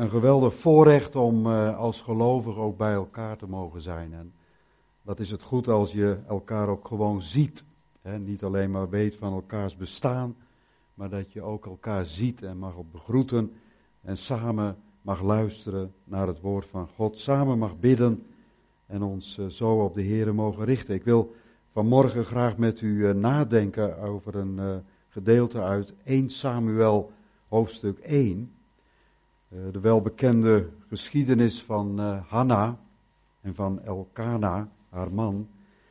een geweldig voorrecht om als gelovige ook bij elkaar te mogen zijn. En dat is het goed als je elkaar ook gewoon ziet. Hè? Niet alleen maar weet van elkaars bestaan, maar dat je ook elkaar ziet en mag op begroeten. En samen mag luisteren naar het woord van God. Samen mag bidden en ons zo op de Here mogen richten. Ik wil vanmorgen graag met u nadenken over een gedeelte uit 1 Samuel hoofdstuk 1. De welbekende geschiedenis van Hanna en van Elkana, haar man.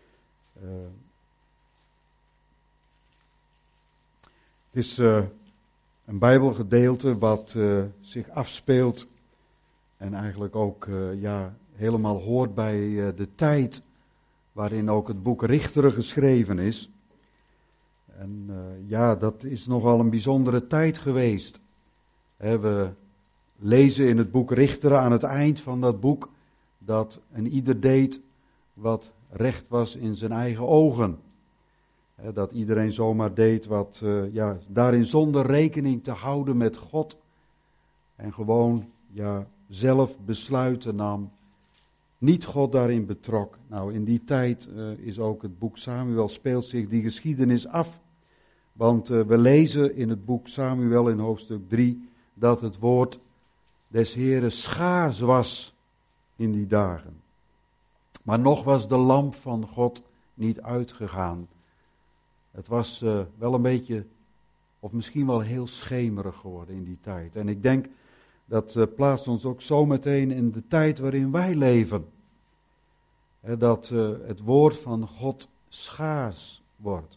Het is een Bijbelgedeelte wat zich afspeelt en eigenlijk ook helemaal hoort bij de tijd waarin ook het boek Richteren geschreven is. En dat is nogal een bijzondere tijd geweest. We lezen in het boek Richteren aan het eind van dat boek dat een ieder deed wat recht was in zijn eigen ogen. Dat iedereen zomaar deed wat, daarin zonder rekening te houden met God. En gewoon, zelf besluiten nam. Niet God daarin betrok. Nou, in die tijd is ook het boek Samuel, speelt zich die geschiedenis af. Want we lezen in het boek Samuel in hoofdstuk 3 dat het woord des Heren schaars was in die dagen. Maar nog was de lamp van God niet uitgegaan. Het was wel een beetje, of misschien wel heel schemerig geworden in die tijd. En ik denk, dat plaatst ons ook zo meteen in de tijd waarin wij leven. Dat het woord van God schaars wordt.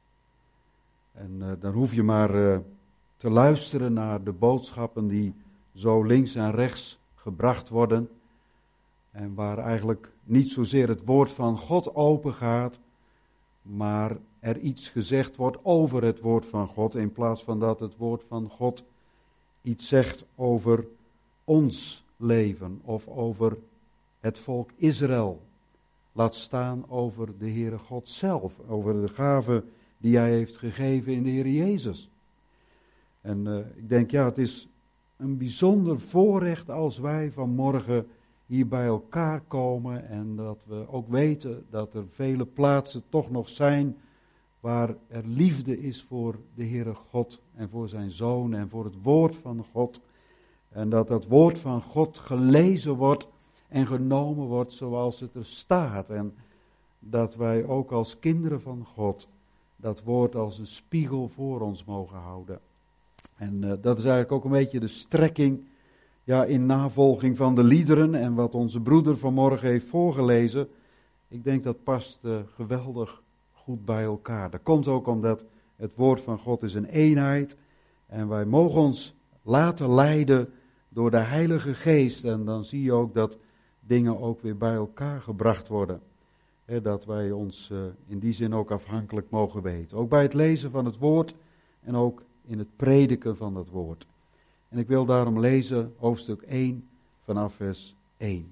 En dan hoef je maar te luisteren naar de boodschappen die zo links en rechts gebracht worden. En waar eigenlijk niet zozeer het woord van God open gaat, maar er iets gezegd wordt over het woord van God, in plaats van dat het woord van God iets zegt over ons leven of over het volk Israël. Laat staan over de Heere God zelf, over de gave die hij heeft gegeven in de Heer Jezus. En ik denk, het is een bijzonder voorrecht als wij vanmorgen hier bij elkaar komen en dat we ook weten dat er vele plaatsen toch nog zijn waar er liefde is voor de Heere God en voor zijn Zoon en voor het woord van God. En dat dat woord van God gelezen wordt en genomen wordt zoals het er staat. En dat wij ook als kinderen van God dat woord als een spiegel voor ons mogen houden. En dat is eigenlijk ook een beetje de strekking in navolging van de liederen en wat onze broeder vanmorgen heeft voorgelezen. Ik denk dat past geweldig goed bij elkaar. Dat komt ook omdat het woord van God is een eenheid en wij mogen ons laten leiden door de Heilige Geest. En dan zie je ook dat dingen ook weer bij elkaar gebracht worden. Dat wij ons in die zin ook afhankelijk mogen weten. Ook bij het lezen van het woord en ook in het prediken van dat woord. En ik wil daarom lezen hoofdstuk 1 vanaf vers 1.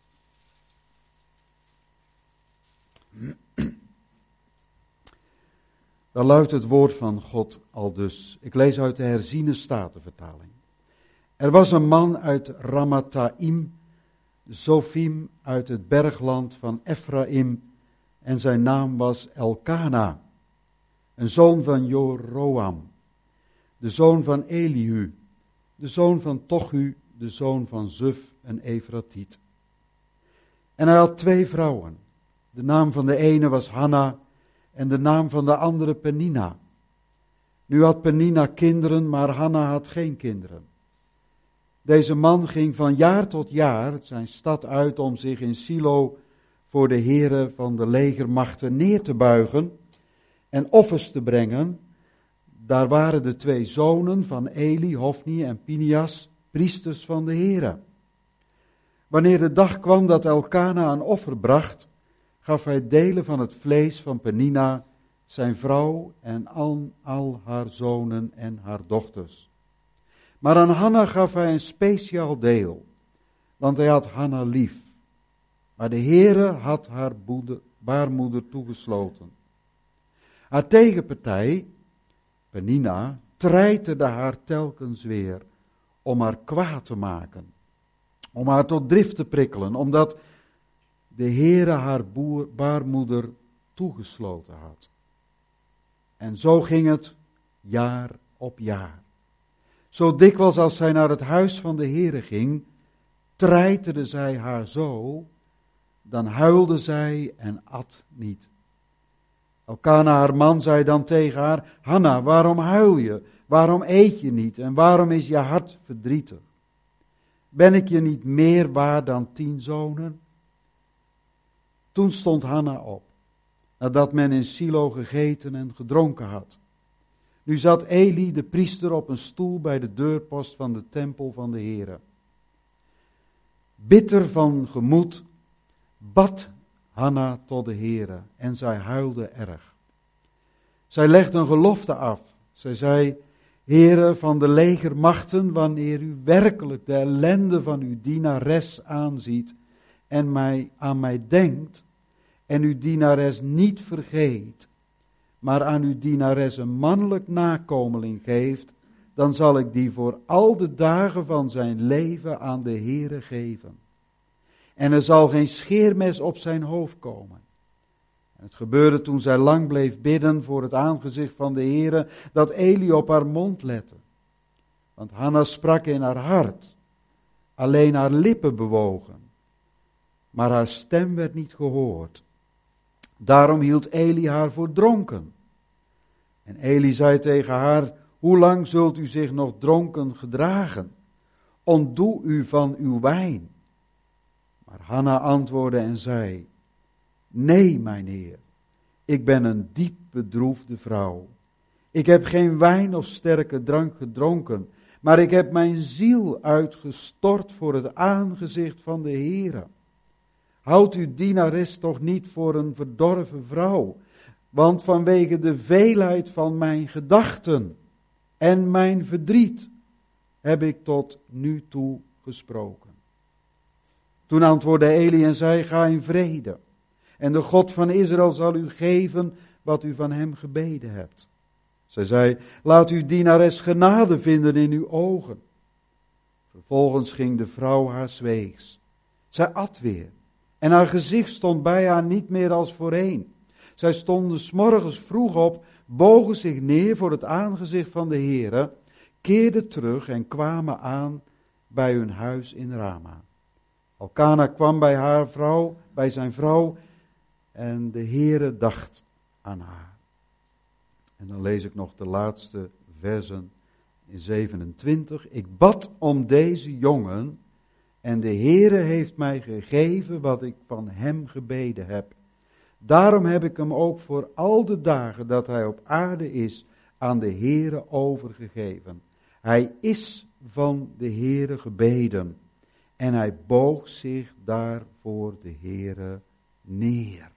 Daar luidt het woord van God aldus. Ik lees uit de herziene statenvertaling. Er was een man uit Ramathaim, Zofim uit het bergland van Ephraim, en zijn naam was Elkana, een zoon van Joroam, de zoon van Elihu, de zoon van Tochu, de zoon van Zuf, een Efratiet. En hij had 2 vrouwen. De naam van de ene was Hanna en de naam van de andere Penina. Nu had Penina kinderen, maar Hanna had geen kinderen. Deze man ging van jaar tot jaar zijn stad uit om zich in Silo voor de Heere van de legermachten neer te buigen en offers te brengen. Daar waren de 2 zonen van Eli, Hofni en Pinias, priesters van de Heere. Wanneer de dag kwam dat Elkana een offer bracht, gaf hij delen van het vlees van Penina, zijn vrouw en al haar zonen en haar dochters. Maar aan Hanna gaf hij een speciaal deel, want hij had Hanna lief. Maar de Heere had haar baarmoeder toegesloten. Haar tegenpartij, Penina, treiterde haar telkens weer om haar kwaad te maken. Om haar tot drift te prikkelen, omdat de Heere haar baarmoeder toegesloten had. En zo ging het jaar op jaar. Zo dikwijls als zij naar het huis van de Heere ging, treiterde zij haar zo, dan huilde zij en at niet. Elkana, haar man, zei dan tegen haar: Hanna, waarom huil je? Waarom eet je niet? En waarom is je hart verdrietig? Ben ik je niet meer waard dan 10 zonen? Toen stond Hanna op, nadat men in Silo gegeten en gedronken had. Nu zat Eli, de priester, op een stoel bij de deurpost van de tempel van de Heere. Bitter van gemoed bad Hanna tot de Heere en zij huilde erg. Zij legde een gelofte af. Zij zei: Heere van de legermachten, wanneer u werkelijk de ellende van uw dienares aanziet en aan mij denkt en uw dienares niet vergeet, maar aan uw dienares een mannelijk nakomeling geeft, dan zal ik die voor al de dagen van zijn leven aan de Heere geven. En er zal geen scheermes op zijn hoofd komen. Het gebeurde toen zij lang bleef bidden voor het aangezicht van de Heere, dat Eli op haar mond lette. Want Hanna sprak in haar hart, alleen haar lippen bewogen, maar haar stem werd niet gehoord. Daarom hield Eli haar voor dronken. En Eli zei tegen haar: hoe lang zult u zich nog dronken gedragen? Ontdoe u van uw wijn. Maar Hanna antwoordde en zei: nee, mijn heer, ik ben een diep bedroefde vrouw. Ik heb geen wijn of sterke drank gedronken, maar ik heb mijn ziel uitgestort voor het aangezicht van de Heere. Houd uw dienares toch niet voor een verdorven vrouw, want vanwege de veelheid van mijn gedachten en mijn verdriet heb ik tot nu toe gesproken. Toen antwoordde Eli en zei: ga in vrede. En de God van Israël zal u geven wat u van hem gebeden hebt. Zij zei: laat uw dienares genade vinden in uw ogen. Vervolgens ging de vrouw haars weegs. Zij at weer. En haar gezicht stond bij haar niet meer als voorheen. Zij stonden 's morgens vroeg op, bogen zich neer voor het aangezicht van de Heere, keerden terug en kwamen aan bij hun huis in Rama. Elkana kwam bij zijn vrouw, en de Heere dacht aan haar. En dan lees ik nog de laatste versen in 27. Ik bad om deze jongen, en de Heere heeft mij gegeven wat ik van hem gebeden heb. Daarom heb ik hem ook voor al de dagen dat hij op aarde is aan de Heere overgegeven. Hij is van de Heere gebeden en hij boog zich daar voor de Heere neer.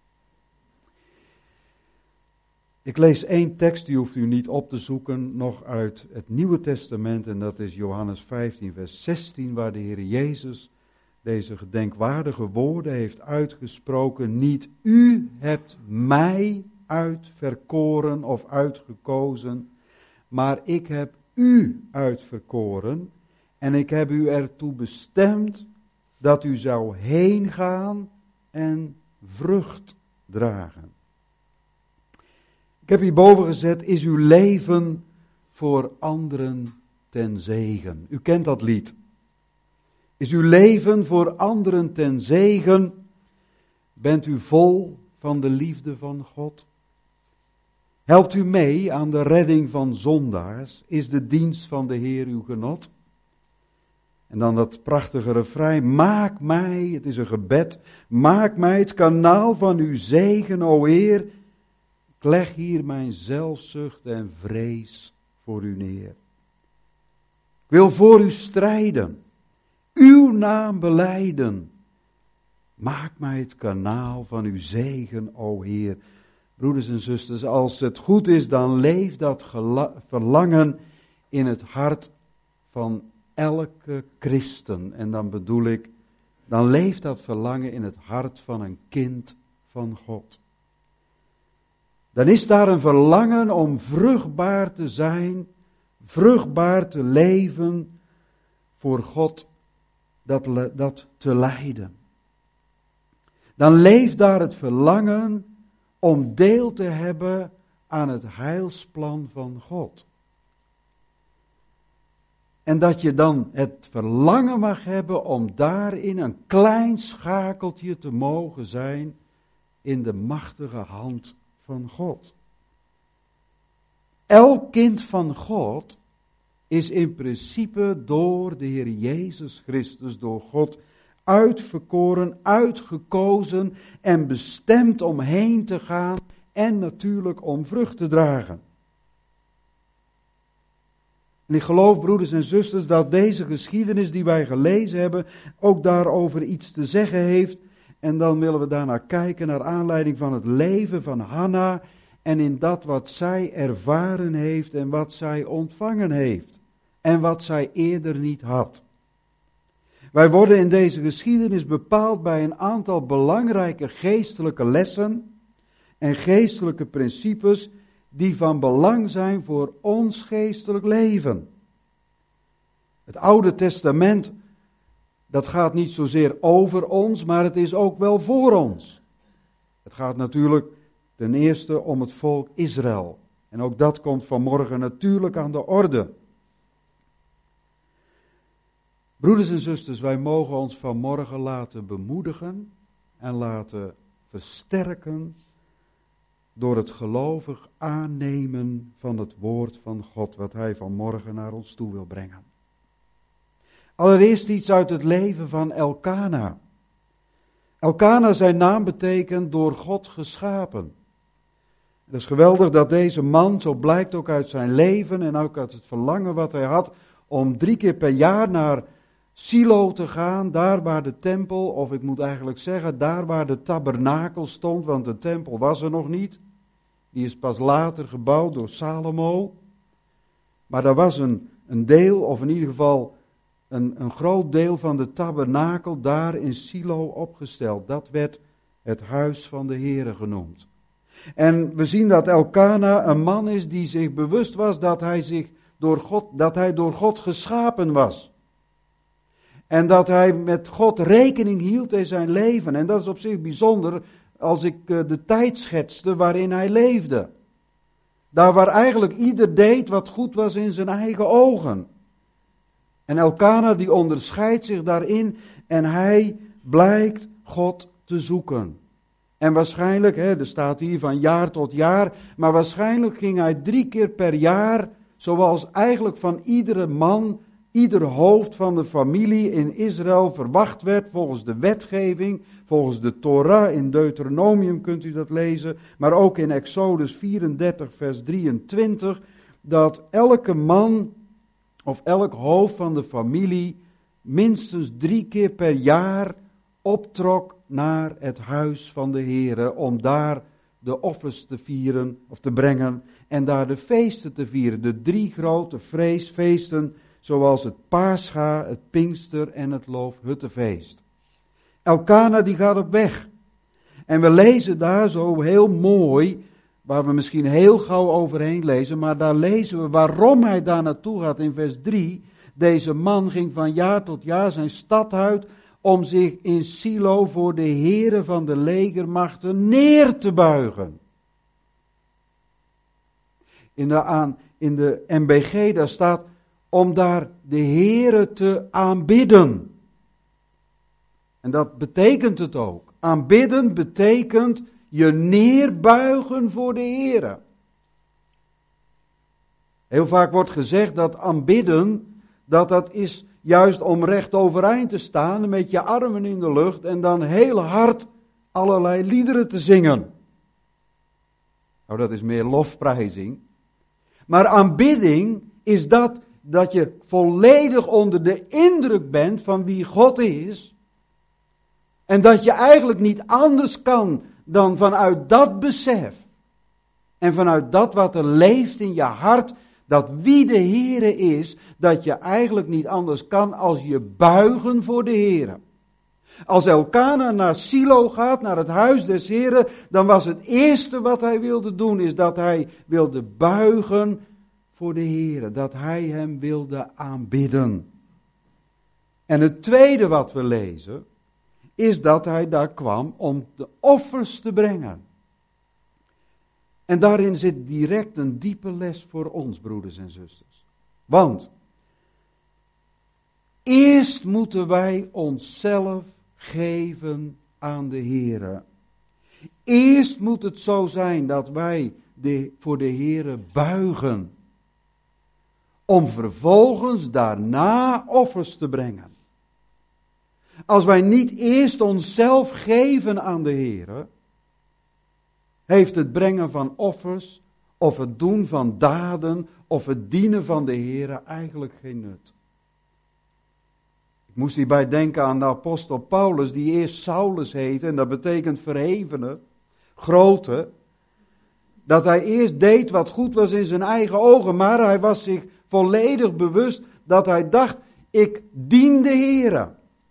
Ik lees 1 tekst, die hoeft u niet op te zoeken, nog uit het Nieuwe Testament, en dat is Johannes 15 vers 16, waar de Heer Jezus deze gedenkwaardige woorden heeft uitgesproken. Niet u hebt mij uitverkoren of uitgekozen, maar ik heb u uitverkoren en ik heb u ertoe bestemd dat u zou heen gaan en vrucht dragen. Ik heb hierboven gezet: is uw leven voor anderen ten zegen. U kent dat lied. Is uw leven voor anderen ten zegen? Bent u vol van de liefde van God? Helpt u mee aan de redding van zondaars? Is de dienst van de Heer uw genot? En dan dat prachtige refrein: maak mij, het is een gebed, maak mij het kanaal van uw zegen, o Heer. Ik leg hier mijn zelfzucht en vrees voor u neer. Ik wil voor u strijden, uw naam belijden. Maak mij het kanaal van uw zegen, o Heer. Broeders en zusters, als het goed is, dan leeft dat verlangen in het hart van elke christen. En dan bedoel ik, dan leeft dat verlangen in het hart van een kind van God. Dan is daar een verlangen om vruchtbaar te zijn, vruchtbaar te leven, voor God dat te lijden. Dan leeft daar het verlangen om deel te hebben aan het heilsplan van God. En dat je dan het verlangen mag hebben om daarin een klein schakeltje te mogen zijn in de machtige hand van God. Elk kind van God is in principe door de Heer Jezus Christus, door God uitverkoren, uitgekozen en bestemd om heen te gaan en natuurlijk om vrucht te dragen. En ik geloof, broeders en zusters, dat deze geschiedenis die wij gelezen hebben ook daarover iets te zeggen heeft. En dan willen we daarnaar kijken naar aanleiding van het leven van Hanna en in dat wat zij ervaren heeft en wat zij ontvangen heeft en wat zij eerder niet had. Wij worden in deze geschiedenis bepaald bij een aantal belangrijke geestelijke lessen en geestelijke principes die van belang zijn voor ons geestelijk leven. Het Oude Testament, dat gaat niet zozeer over ons, maar het is ook wel voor ons. Het gaat natuurlijk ten eerste om het volk Israël. En ook dat komt vanmorgen natuurlijk aan de orde. Broeders en zusters, wij mogen ons vanmorgen laten bemoedigen en laten versterken door het gelovig aannemen van het woord van God, wat Hij vanmorgen naar ons toe wil brengen. Allereerst iets uit het leven van Elkana. Elkana, zijn naam betekent door God geschapen. Het is geweldig dat deze man, zo blijkt ook uit zijn leven en ook uit het verlangen wat hij had, om 3 keer per jaar naar Silo te gaan, daar waar de tempel, of ik moet eigenlijk zeggen, daar waar de tabernakel stond, want de tempel was er nog niet. Die is pas later gebouwd door Salomo. Maar daar was een deel, of in ieder geval een groot deel van de tabernakel daar in Silo opgesteld. Dat werd het huis van de Here genoemd. En we zien dat Elkana een man is die zich bewust was dat hij door God geschapen was. En dat hij met God rekening hield in zijn leven. En dat is op zich bijzonder als ik de tijd schetste waarin hij leefde. Daar waar eigenlijk ieder deed wat goed was in zijn eigen ogen. En Elkana die onderscheidt zich daarin en hij blijkt God te zoeken. En waarschijnlijk, er staat hier van jaar tot jaar, maar waarschijnlijk ging hij 3 keer per jaar, zoals eigenlijk van iedere man, ieder hoofd van de familie in Israël verwacht werd volgens de wetgeving, volgens de Torah, in Deuteronomium kunt u dat lezen, maar ook in Exodus 34 vers 23, dat elke man of elk hoofd van de familie minstens 3 keer per jaar optrok naar het huis van de Here om daar de offers te vieren of te brengen en daar de feesten te vieren. De 3 grote feesten zoals het Pascha, het Pinkster en het Loofhuttenfeest. Elkana die gaat op weg. En we lezen daar zo heel mooi, waar we misschien heel gauw overheen lezen, maar daar lezen we waarom hij daar naartoe gaat in vers 3. Deze man ging van jaar tot jaar zijn stad uit om zich in Silo voor de Here van de legermachten neer te buigen. In de NBG daar staat om daar de Here te aanbidden. En dat betekent het ook. Aanbidden betekent je neerbuigen voor de Here. Heel vaak wordt gezegd dat aanbidden, dat is juist om recht overeind te staan met je armen in de lucht en dan heel hard allerlei liederen te zingen. Nou, dat is meer lofprijzing. Maar aanbidding is dat je volledig onder de indruk bent van wie God is. En dat je eigenlijk niet anders kan dan vanuit dat besef. En vanuit dat wat er leeft in je hart, dat wie de Heere is, dat je eigenlijk niet anders kan als je buigen voor de Heere. Als Elkana naar Silo gaat, naar het huis des Heeren, dan was het eerste wat hij wilde doen, is dat hij wilde buigen voor de Heere. Dat hij hem wilde aanbidden. En het tweede wat we lezen, is dat hij daar kwam om de offers te brengen. En daarin zit direct een diepe les voor ons, broeders en zusters. Want eerst moeten wij onszelf geven aan de Heere. Eerst moet het zo zijn dat wij voor de Heere buigen. Om vervolgens daarna offers te brengen. Als wij niet eerst onszelf geven aan de Heere, heeft het brengen van offers, of het doen van daden, of het dienen van de Heere eigenlijk geen nut. Ik moest hierbij denken aan de apostel Paulus, die eerst Saulus heette, en dat betekent verhevene, grote. Dat hij eerst deed wat goed was in zijn eigen ogen, maar hij was zich volledig bewust dat hij dacht, ik dien de Heere.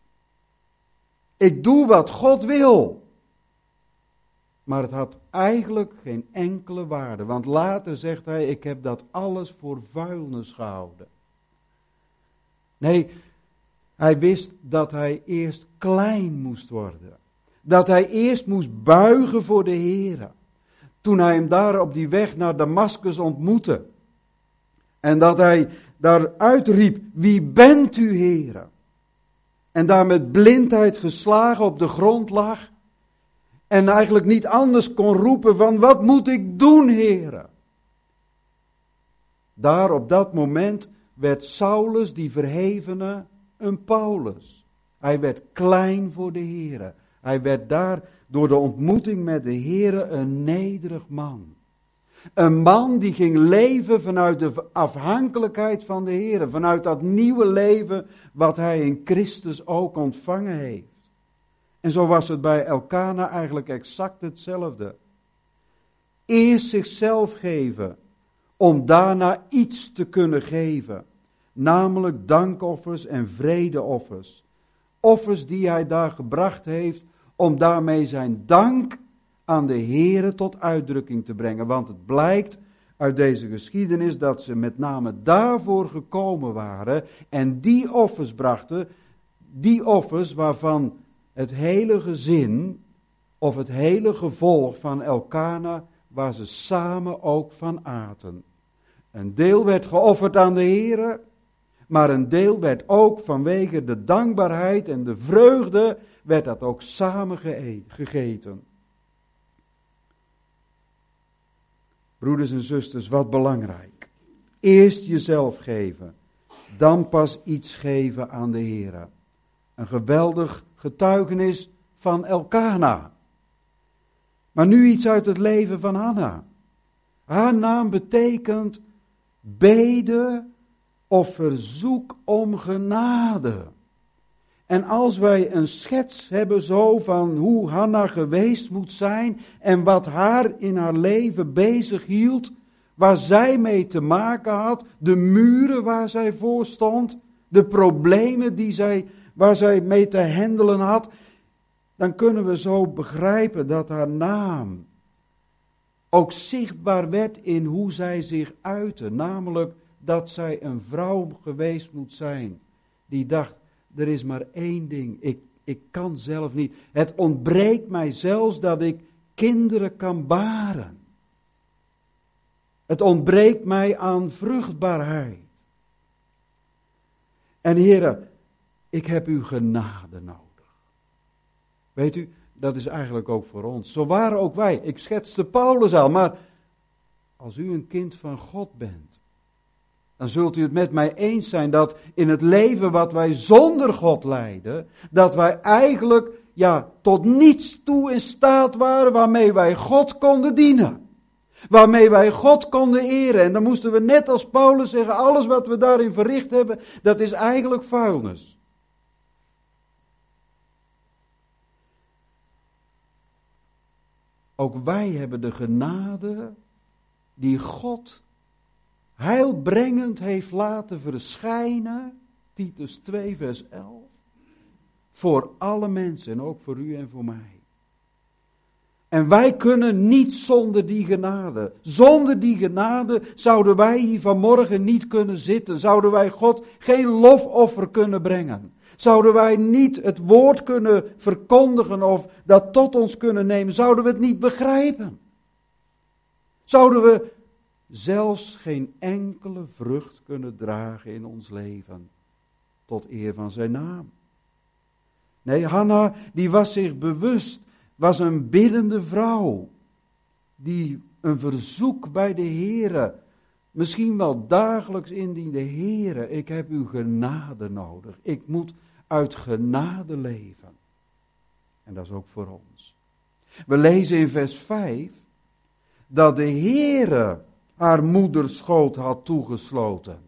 Ik doe wat God wil. Maar het had eigenlijk geen enkele waarde. Want later zegt hij, ik heb dat alles voor vuilnis gehouden. Nee, hij wist dat hij eerst klein moest worden. Dat hij eerst moest buigen voor de Heere. Toen hij hem daar op die weg naar Damaskus ontmoette. En dat hij daar uitriep, wie bent u, Heere? En daar met blindheid geslagen op de grond lag. En eigenlijk niet anders kon roepen van, wat moet ik doen, Heere? Daar op dat moment werd Saulus, die verhevene, een Paulus. Hij werd klein voor de Heere. Hij werd daar door de ontmoeting met de Heere een nederig man. Een man die ging leven vanuit de afhankelijkheid van de Heere. Vanuit dat nieuwe leven wat hij in Christus ook ontvangen heeft. En zo was het bij Elkana eigenlijk exact hetzelfde. Eerst zichzelf geven, om daarna iets te kunnen geven. Namelijk dankoffers en vredeoffers. Offers die hij daar gebracht heeft, om daarmee zijn dank aan de Heere tot uitdrukking te brengen. Want het blijkt uit deze geschiedenis dat ze met name daarvoor gekomen waren en die offers brachten, die offers waarvan het hele gezin of het hele gevolg van Elkana, waar ze samen ook van aten. Een deel werd geofferd aan de Heere, maar een deel werd ook vanwege de dankbaarheid en de vreugde, werd dat ook samen gegeten. Broeders en zusters, wat belangrijk. Eerst jezelf geven, dan pas iets geven aan de Heere. Een geweldig getuigenis van Elkana. Maar nu iets uit het leven van Hanna. Haar naam betekent bede of verzoek om genade. En als wij een schets hebben zo van hoe Hanna geweest moet zijn en wat haar in haar leven bezig hield, waar zij mee te maken had, de muren waar zij voor stond, de problemen waar zij mee te handelen had, dan kunnen we zo begrijpen dat haar naam ook zichtbaar werd in hoe zij zich uitte. Namelijk dat zij een vrouw geweest moet zijn die dacht, er is maar één ding, ik kan zelf niet. Het ontbreekt mij zelfs dat ik kinderen kan baren. Het ontbreekt mij aan vruchtbaarheid. En Heere, ik heb uw genade nodig. Weet u, dat is eigenlijk ook voor ons. Zo waren ook wij. Ik schetste Paulus al, maar als u een kind van God bent, dan zult u het met mij eens zijn dat in het leven wat wij zonder God leiden, dat wij eigenlijk tot niets toe in staat waren waarmee wij God konden dienen. Waarmee wij God konden eren. En dan moesten we net als Paulus zeggen, alles wat we daarin verricht hebben, dat is eigenlijk vuilnis. Ook wij hebben de genade die God heilbrengend heeft laten verschijnen, Titus 2 vers 11, voor alle mensen en ook voor u en voor mij. En wij kunnen niet zonder die genade. Zonder die genade zouden wij hier vanmorgen niet kunnen zitten. Zouden wij God geen lofoffer kunnen brengen. Zouden wij niet het woord kunnen verkondigen of dat tot ons kunnen nemen. Zouden we het niet begrijpen. Zouden we zelfs geen enkele vrucht kunnen dragen in ons leven. Tot eer van zijn naam. Nee, Hanna die was zich bewust. Was een biddende vrouw. Die een verzoek bij de Heere. Misschien wel dagelijks indiende. Heere, ik heb uw genade nodig. Ik moet uit genade leven. En dat is ook voor ons. We lezen in vers 5. Dat de Heere haar moederschoot had toegesloten.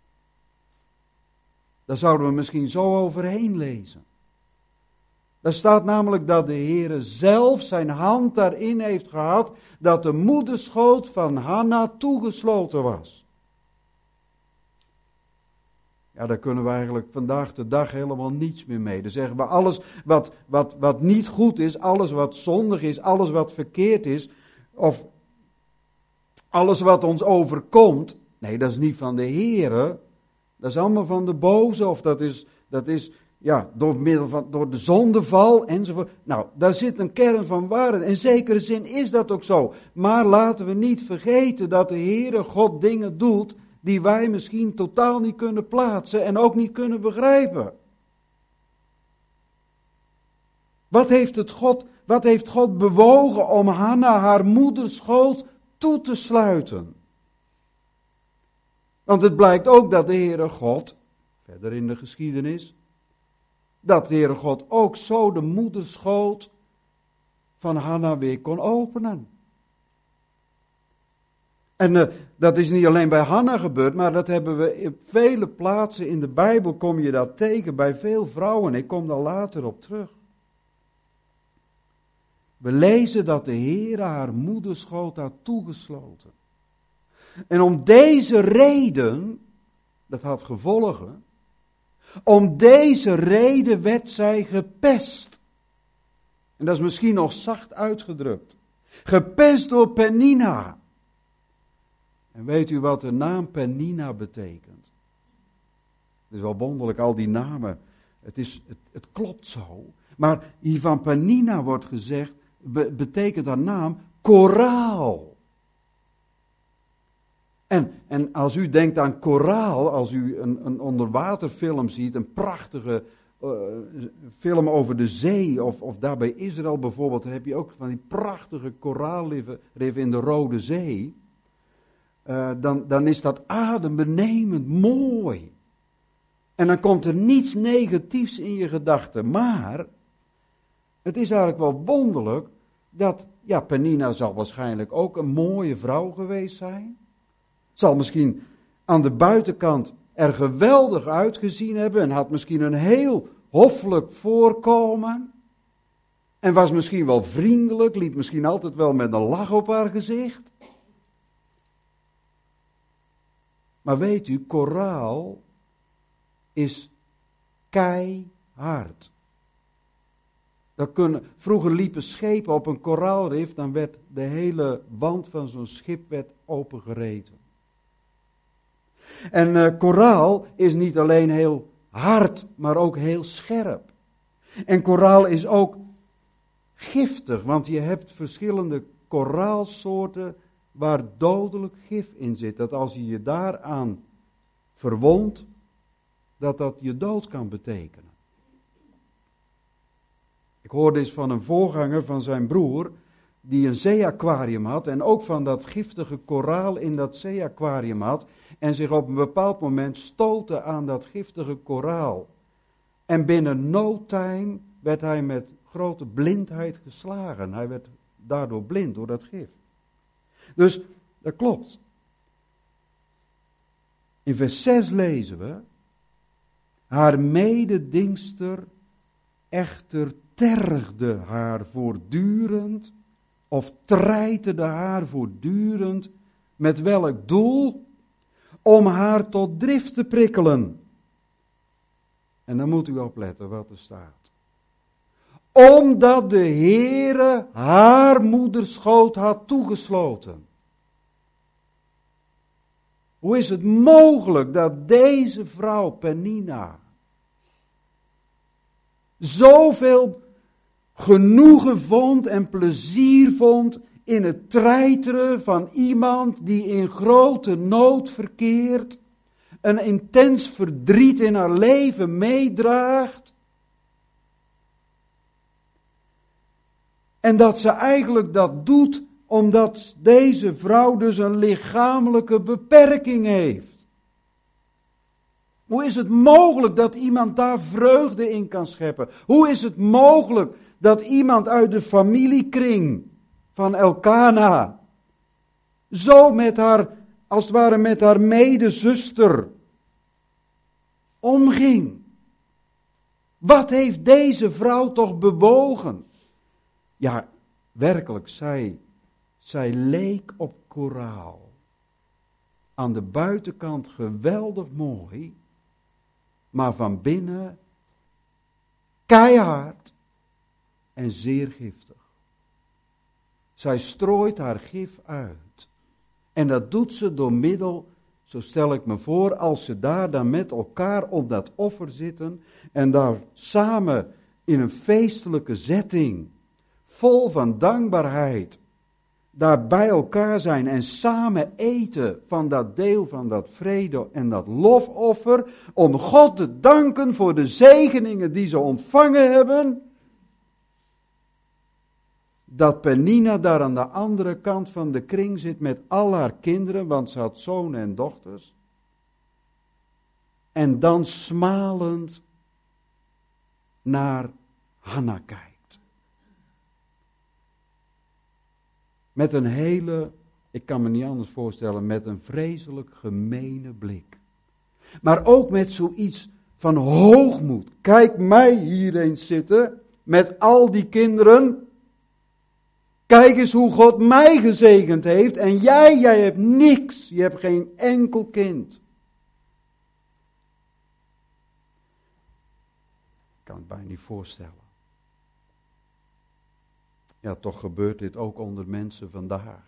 Daar zouden we misschien zo overheen lezen. Daar staat namelijk dat de Heere zelf zijn hand daarin heeft gehad, dat de moederschoot van Hanna toegesloten was. Ja, daar kunnen we eigenlijk vandaag de dag helemaal niets meer mee. Dan zeggen we alles wat niet goed is, alles wat zondig is, alles wat verkeerd is, of alles wat ons overkomt. Nee, dat is niet van de Heere, dat is allemaal van de boze, of dat is ja, door de zondeval enzovoort. Nou, daar zit een kern van waarheid. In zekere zin is dat ook zo. Maar laten we niet vergeten dat de Heere God dingen doet die wij misschien totaal niet kunnen plaatsen en ook niet kunnen begrijpen. Wat heeft God bewogen om Hanna haar moederschoot toe te sluiten? Want het blijkt ook dat de Heere God, verder in de geschiedenis, dat de Heere God ook zo de moederschoot van Hanna weer kon openen. En dat is niet alleen bij Hanna gebeurd, maar dat hebben we op vele plaatsen in de Bijbel kom je dat tegen, bij veel vrouwen. Ik kom daar later op terug. We lezen dat de Heere haar moederschoot had toegesloten. En om deze reden, dat had gevolgen, om deze reden werd zij gepest. En dat is misschien nog zacht uitgedrukt. Gepest door Penina. En weet u wat de naam Penina betekent? Het is wel wonderlijk, al die namen. Het klopt zo. Maar hier van Penina wordt gezegd, betekent haar naam koraal. En als u denkt aan koraal, als u een onderwaterfilm ziet, een prachtige film over de zee, of daar bij Israël bijvoorbeeld, dan heb je ook van die prachtige koraalriffen in de Rode Zee. Dan is dat adembenemend mooi. En dan komt er niets negatiefs in je gedachten. Maar het is eigenlijk wel wonderlijk dat, ja, Penina zal waarschijnlijk ook een mooie vrouw geweest zijn. Zal misschien aan de buitenkant er geweldig uitgezien hebben en had misschien een heel hoffelijk voorkomen. En was misschien wel vriendelijk, liep misschien altijd wel met een lach op haar gezicht. Maar weet u, koraal is keihard. Vroeger liepen schepen op een koraalrif, dan werd de hele wand van zo'n schip opengereten. En koraal is niet alleen heel hard, maar ook heel scherp. En koraal is ook giftig, want je hebt verschillende koraalsoorten waar dodelijk gif in zit. Dat als je je daaraan verwondt, dat je dood kan betekenen. Ik hoorde eens van een voorganger van zijn broer, die een zeeaquarium had en ook van dat giftige koraal in dat zeeaquarium had en zich op een bepaald moment stootte aan dat giftige koraal. En binnen no time werd hij met grote blindheid geslagen. Hij werd daardoor blind door dat gif. Dus dat klopt. In vers 6 lezen we, haar mededingster echter tergde haar voortdurend, of treiterde haar voortdurend, met welk doel? Om haar tot drift te prikkelen. En dan moet u opletten wat er staat. Omdat de Heere haar moederschoot had toegesloten. Hoe is het mogelijk dat deze vrouw Penina zoveel genoegen vond en plezier vond in het treiteren van iemand die in grote nood verkeert, een intens verdriet in haar leven meedraagt, en dat ze eigenlijk dat doet omdat deze vrouw dus een lichamelijke beperking heeft. Hoe is het mogelijk dat iemand daar vreugde in kan scheppen? Hoe is het mogelijk dat iemand uit de familiekring van Elkana zo met haar, als het ware met haar medezuster, omging? Wat heeft deze vrouw toch bewogen? Ja, werkelijk, zij leek op koraal. Aan de buitenkant geweldig mooi, maar van binnen keihard en zeer giftig. Zij strooit haar gif uit. En dat doet ze door middel, zo stel ik me voor, als ze daar dan met elkaar op dat offer zitten en daar samen in een feestelijke setting, vol van dankbaarheid, daar bij elkaar zijn en samen eten van dat deel van dat vrede en dat lofoffer, om God te danken voor de zegeningen die ze ontvangen hebben, dat Penina daar aan de andere kant van de kring zit met al haar kinderen, want ze had zonen en dochters, en dan smalend naar Hanna kijkt. Met een hele, ik kan me niet anders voorstellen, met een vreselijk gemene blik. Maar ook met zoiets van hoogmoed. Kijk mij hier eens zitten, met al die kinderen. Kijk eens hoe God mij gezegend heeft en jij hebt niks. Je hebt geen enkel kind. Ik kan het bijna niet voorstellen. Ja, toch gebeurt dit ook onder mensen vandaag.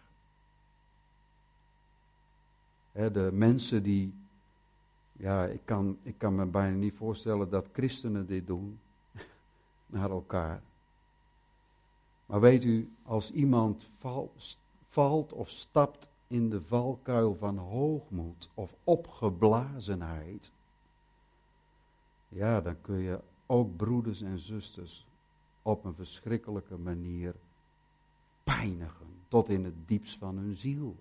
De mensen die, ja, ik kan me bijna niet voorstellen dat christenen dit doen, naar elkaar. Maar weet u, als iemand valt of stapt in de valkuil van hoogmoed of opgeblazenheid, ja, dan kun je ook broeders en zusters op een verschrikkelijke manier pijnigen, tot in het diepst van hun ziel.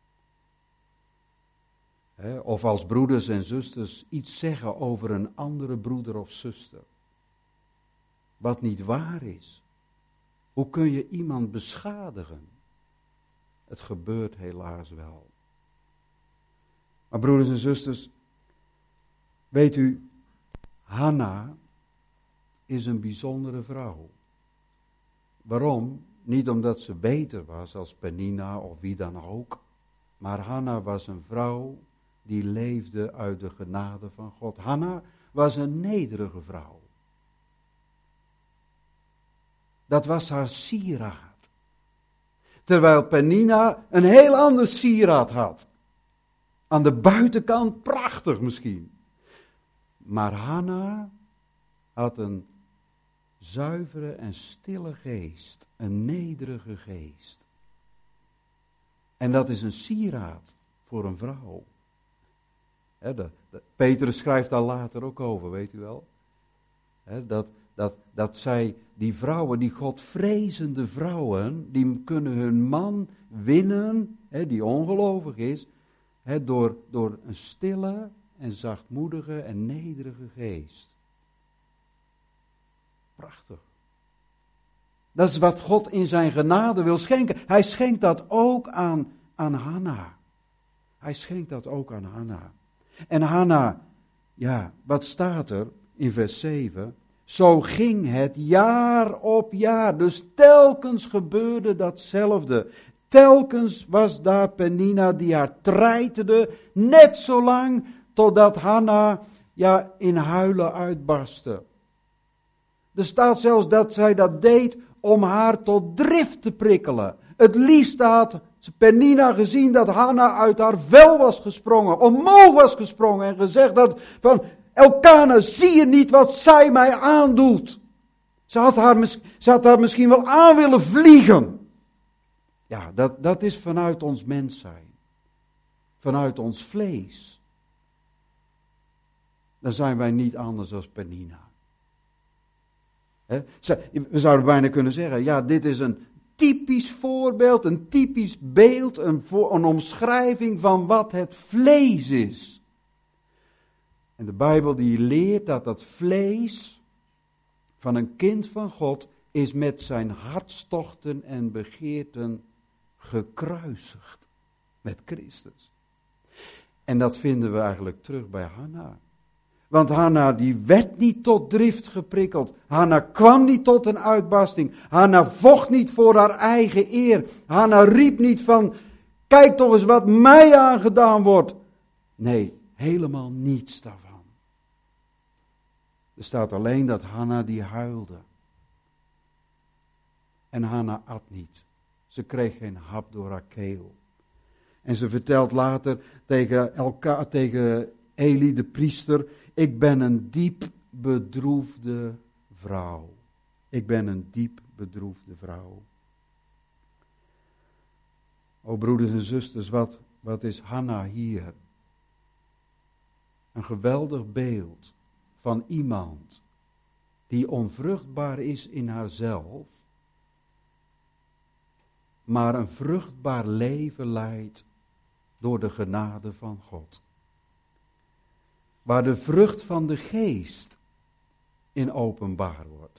Of als broeders en zusters iets zeggen over een andere broeder of zuster, wat niet waar is. Hoe kun je iemand beschadigen? Het gebeurt helaas wel. Maar broeders en zusters, weet u, Hanna is een bijzondere vrouw. Waarom? Niet omdat ze beter was als Penina of wie dan ook. Maar Hanna was een vrouw die leefde uit de genade van God. Hanna was een nederige vrouw. Dat was haar sieraad. Terwijl Penina een heel ander sieraad had. Aan de buitenkant prachtig misschien. Maar Hanna had een zuivere en stille geest. Een nederige geest. En dat is een sieraad voor een vrouw. Petrus schrijft daar later ook over, weet u wel. Dat zij, die vrouwen, die godvrezende vrouwen, die kunnen hun man winnen, die ongelovig is, door een stille en zachtmoedige en nederige geest. Prachtig. Dat is wat God in zijn genade wil schenken. Hij schenkt dat ook aan Hanna. Hij schenkt dat ook aan Hanna. En Hanna, ja, wat staat er in vers 7? Zo ging het jaar op jaar. Dus telkens gebeurde datzelfde. Telkens was daar Penina die haar treiterde, net zo lang totdat Hanna in huilen uitbarstte. Er staat zelfs dat zij dat deed om haar tot drift te prikkelen. Het liefst had Penina gezien dat Hanna uit haar vel was gesprongen, omhoog was gesprongen en gezegd dat van Elkana, zie je niet wat zij mij aandoet? Ze had haar misschien wel aan willen vliegen. Ja, dat is vanuit ons mens zijn. Vanuit ons vlees. Dan zijn wij niet anders dan Penina. We zouden bijna kunnen zeggen, ja, dit is een typisch voorbeeld, een typisch beeld, een omschrijving van wat het vlees is. En de Bijbel die leert dat dat vlees van een kind van God is met zijn hartstochten en begeerten gekruisigd met Christus. En dat vinden we eigenlijk terug bij Hanna. Want Hanna die werd niet tot drift geprikkeld. Hanna kwam niet tot een uitbarsting. Hanna vocht niet voor haar eigen eer. Hanna riep niet van, kijk toch eens wat mij aangedaan wordt. Nee, helemaal niets daarvan. Er staat alleen dat Hanna die huilde. En Hanna at niet. Ze kreeg geen hap door haar keel. En ze vertelt later tegen Eli de priester, ik ben een diep bedroefde vrouw. Ik ben een diep bedroefde vrouw. O broeders en zusters, wat is Hanna hier? Een geweldig beeld van iemand die onvruchtbaar is in haarzelf, maar een vruchtbaar leven leidt door de genade van God. Waar de vrucht van de geest in openbaar wordt.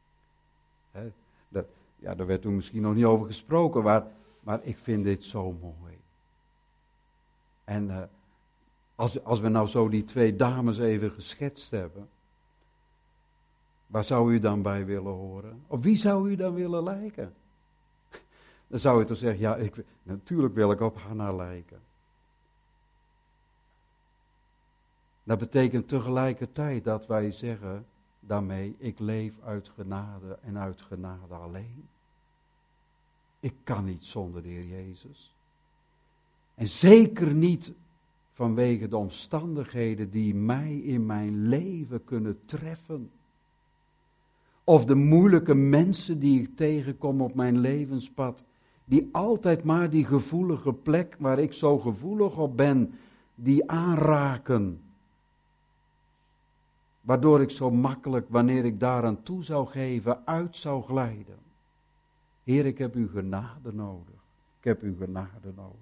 Daar werd toen misschien nog niet over gesproken, maar ik vind dit zo mooi. En als we nou zo die twee dames even geschetst hebben, waar zou u dan bij willen horen? Op wie zou u dan willen lijken? Dan zou je toch zeggen, ja, natuurlijk wil ik op Hanna lijken. Dat betekent tegelijkertijd dat wij zeggen daarmee, ik leef uit genade en uit genade alleen. Ik kan niet zonder de Heer Jezus. En zeker niet vanwege de omstandigheden die mij in mijn leven kunnen treffen. Of de moeilijke mensen die ik tegenkom op mijn levenspad, die altijd maar die gevoelige plek waar ik zo gevoelig op ben, die aanraken. Waardoor ik zo makkelijk, wanneer ik daaraan toe zou geven, uit zou glijden. Heer, ik heb uw genade nodig. Ik heb uw genade nodig.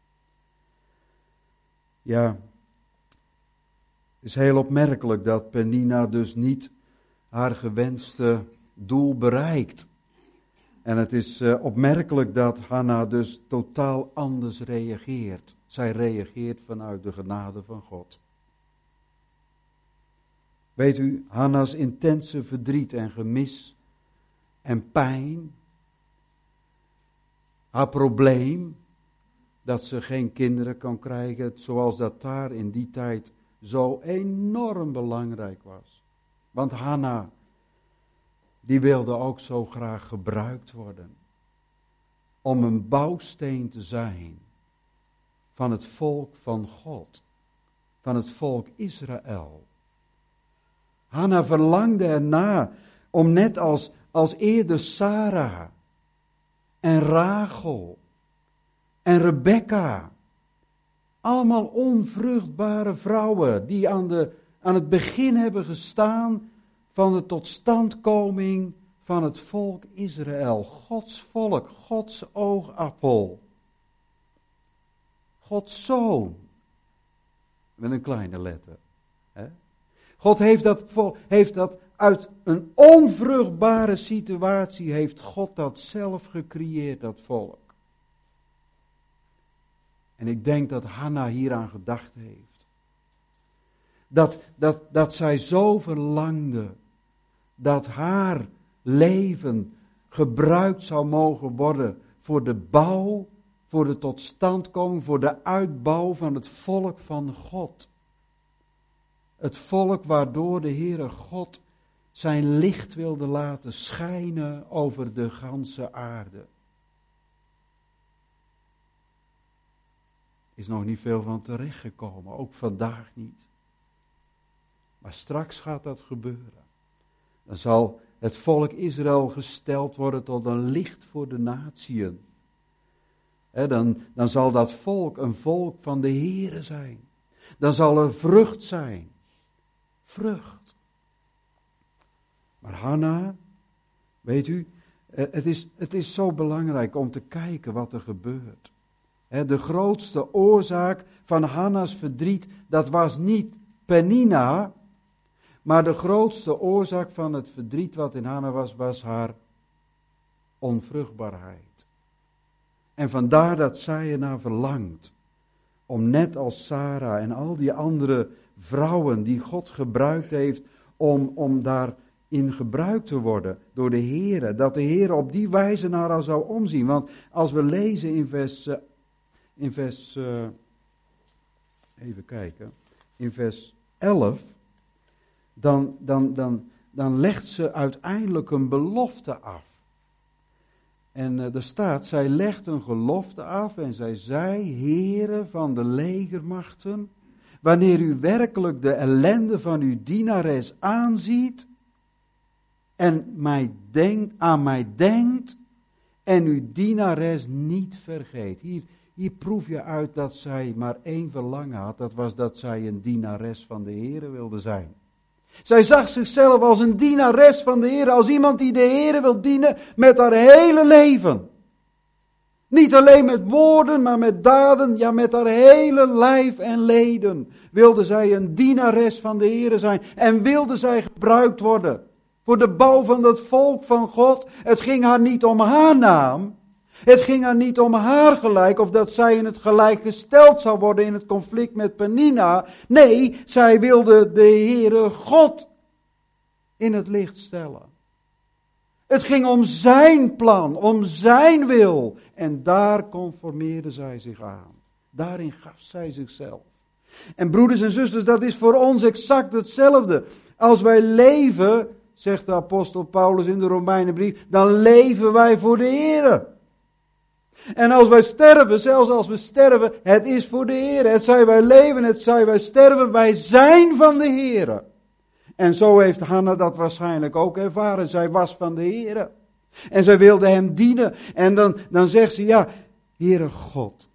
Ja, het is heel opmerkelijk dat Penina dus niet haar gewenste doel bereikt. En het is opmerkelijk dat Hanna dus totaal anders reageert. Zij reageert vanuit de genade van God. Weet u, Hanna's intense verdriet en gemis en pijn, haar probleem dat ze geen kinderen kan krijgen, zoals dat daar in die tijd zo enorm belangrijk was. Want Hanna, die wilde ook zo graag gebruikt worden om een bouwsteen te zijn van het volk van God, van het volk Israël. Hanna verlangde erna om net als eerder Sarah en Rachel en Rebekka, allemaal onvruchtbare vrouwen die aan het begin hebben gestaan van de totstandkoming van het volk Israël. Gods volk, Gods oogappel. Gods zoon. Met een kleine letter. Hè? God heeft dat uit een onvruchtbare situatie, heeft God dat zelf gecreëerd, dat volk. En ik denk dat Hanna hieraan gedacht heeft. Dat zij zo verlangde dat haar leven gebruikt zou mogen worden voor de bouw, voor de totstandkoming, voor de uitbouw van het volk van God. Het volk waardoor de Heere God zijn licht wilde laten schijnen over de ganse aarde. Is nog niet veel van terechtgekomen, ook vandaag niet. Maar straks gaat dat gebeuren. Dan zal het volk Israël gesteld worden tot een licht voor de natieën. Dan zal dat volk een volk van de Heere zijn. Dan zal er vrucht zijn. Vrucht. Maar Hanna, weet u, het is zo belangrijk om te kijken wat er gebeurt. De grootste oorzaak van Hanna's verdriet, dat was niet Penina, maar de grootste oorzaak van het verdriet wat in Hanna was haar onvruchtbaarheid. En vandaar dat zij ernaar verlangt om net als Sarah en al die andere vrouwen die God gebruikt heeft om daarin gebruikt te worden door de Heere. Dat de Heere op die wijze naar haar zou omzien. Want als we lezen in vers 11, dan legt ze uiteindelijk een belofte af. En er staat, zij legt een gelofte af en zij zei, Heere van de legermachten, wanneer u werkelijk de ellende van uw dienares aanziet en aan mij denkt en uw dienares niet vergeet. Hier proef je uit dat zij maar één verlangen had, dat was dat zij een dienares van de Heere wilde zijn. Zij zag zichzelf als een dienares van de Heere, als iemand die de Heere wil dienen met haar hele leven. Niet alleen met woorden, maar met daden, ja met haar hele lijf en leden. Wilde zij een dienares van de Heere zijn en wilde zij gebruikt worden voor de bouw van het volk van God. Het ging haar niet om haar naam. Het ging haar niet om haar gelijk of dat zij in het gelijk gesteld zou worden in het conflict met Penina. Nee, zij wilde de Heere God in het licht stellen. Het ging om zijn plan, om zijn wil. En daar conformeerde zij zich aan. Daarin gaf zij zichzelf. En broeders en zusters, dat is voor ons exact hetzelfde. Als wij leven, zegt de apostel Paulus in de Romeinenbrief, dan leven wij voor de Heere. En als wij sterven, zelfs als we sterven, het is voor de Heer. Het zij wij leven, het zij wij sterven, wij zijn van de Heer. En zo heeft Hanna dat waarschijnlijk ook ervaren. Zij was van de Heer. En zij wilde hem dienen. En dan zegt ze, ja, Heere God,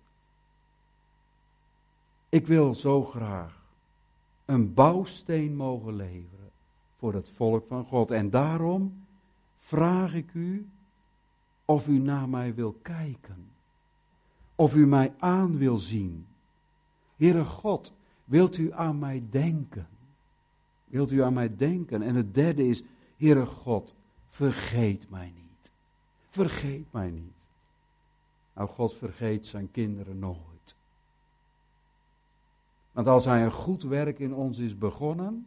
ik wil zo graag een bouwsteen mogen leveren voor het volk van God. En daarom vraag ik u of u naar mij wil kijken. Of u mij aan wil zien. Heere God, wilt u aan mij denken? Wilt u aan mij denken? En het derde is, Heere God, vergeet mij niet. Vergeet mij niet. Nou, God vergeet zijn kinderen nooit. Want als hij een goed werk in ons is begonnen,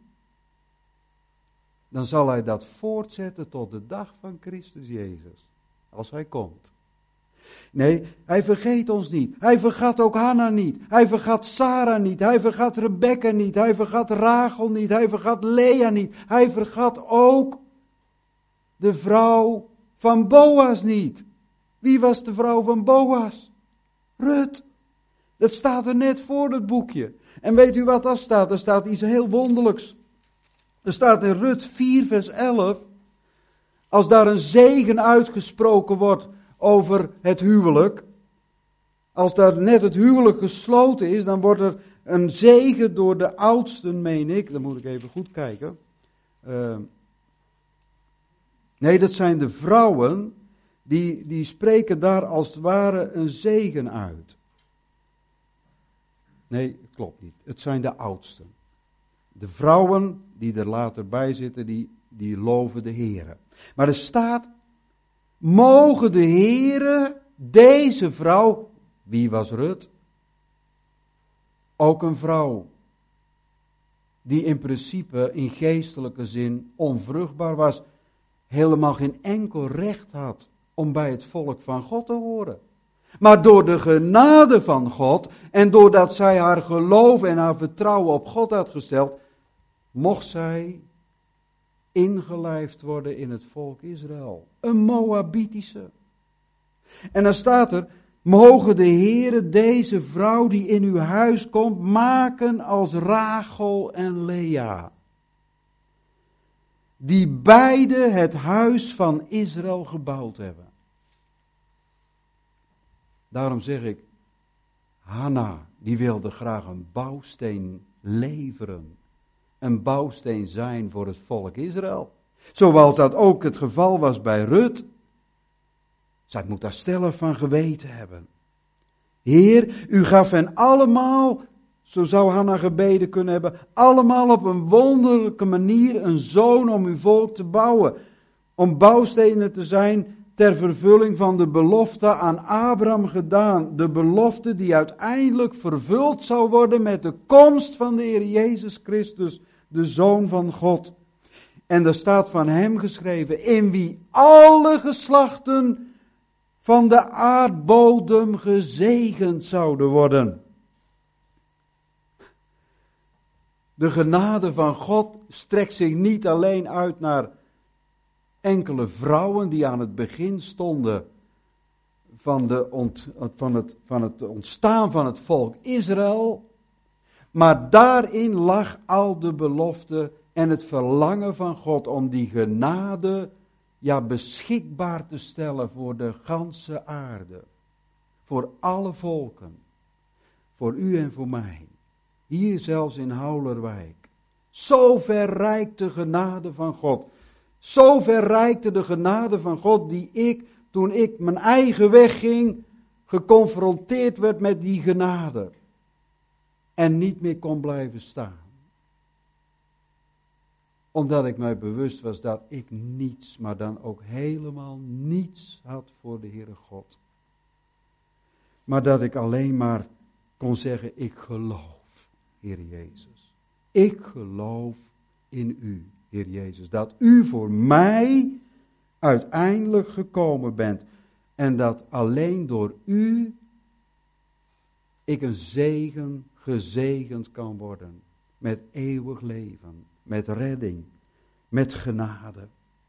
dan zal hij dat voortzetten tot de dag van Christus Jezus. Als hij komt. Nee, hij vergeet ons niet. Hij vergat ook Hanna niet. Hij vergat Sarah niet. Hij vergat Rebekka niet. Hij vergat Rachel niet. Hij vergat Lea niet. Hij vergat ook de vrouw van Boas niet. Wie was de vrouw van Boas? Rut. Dat staat er net voor het boekje. En weet u wat daar staat? Er staat iets heel wonderlijks. Er staat in Rut 4 vers 11... Als daar een zegen uitgesproken wordt over het huwelijk. Als daar net het huwelijk gesloten is, dan wordt er een zegen door de oudsten, meen ik. Dan moet ik even goed kijken. Nee, dat zijn de vrouwen. Die spreken daar als het ware een zegen uit. Nee, klopt niet. Het zijn de oudsten. De vrouwen die er later bij zitten, die loven de Heere. Maar er staat, mogen de Heere deze vrouw, wie was Rut? Ook een vrouw die in principe in geestelijke zin onvruchtbaar was, helemaal geen enkel recht had om bij het volk van God te horen. Maar door de genade van God en doordat zij haar geloof en haar vertrouwen op God had gesteld, mocht zij ingelijfd worden in het volk Israël. Een Moabitische. En dan staat er, mogen de Heere deze vrouw die in uw huis komt maken als Rachel en Lea. Die beide het huis van Israël gebouwd hebben. Daarom zeg ik, Hanna, die wilde graag een bouwsteen leveren. Een bouwsteen zijn voor het volk Israël. Zoals dat ook het geval was bij Rut. Zij moet daar stellig van geweten hebben. Heer, u gaf hen allemaal, zo zou Hanna gebeden kunnen hebben, allemaal op een wonderlijke manier een zoon om uw volk te bouwen. Om bouwstenen te zijn ter vervulling van de belofte aan Abraham gedaan. De belofte die uiteindelijk vervuld zou worden met de komst van de Heer Jezus Christus, de Zoon van God. En er staat van hem geschreven, in wie alle geslachten van de aardbodem gezegend zouden worden. De genade van God strekt zich niet alleen uit naar enkele vrouwen die aan het begin stonden van het ontstaan van het volk Israël, maar daarin lag al de belofte en het verlangen van God om die genade beschikbaar te stellen voor de ganse aarde. Voor alle volken. Voor u en voor mij. Hier zelfs in Houwerwijk. Zo verrijkt de genade van God. Zo verrijkte de genade van God die ik, toen ik mijn eigen weg ging, geconfronteerd werd met die genade. En niet meer kon blijven staan. Omdat ik mij bewust was dat ik niets, maar dan ook helemaal niets had voor de Heere God. Maar dat ik alleen maar kon zeggen, ik geloof, Heer Jezus. Ik geloof in u, Heer Jezus. Dat u voor mij uiteindelijk gekomen bent. En dat alleen door u ik een zegen gezegend kan worden. Met eeuwig leven. Met redding, met genade.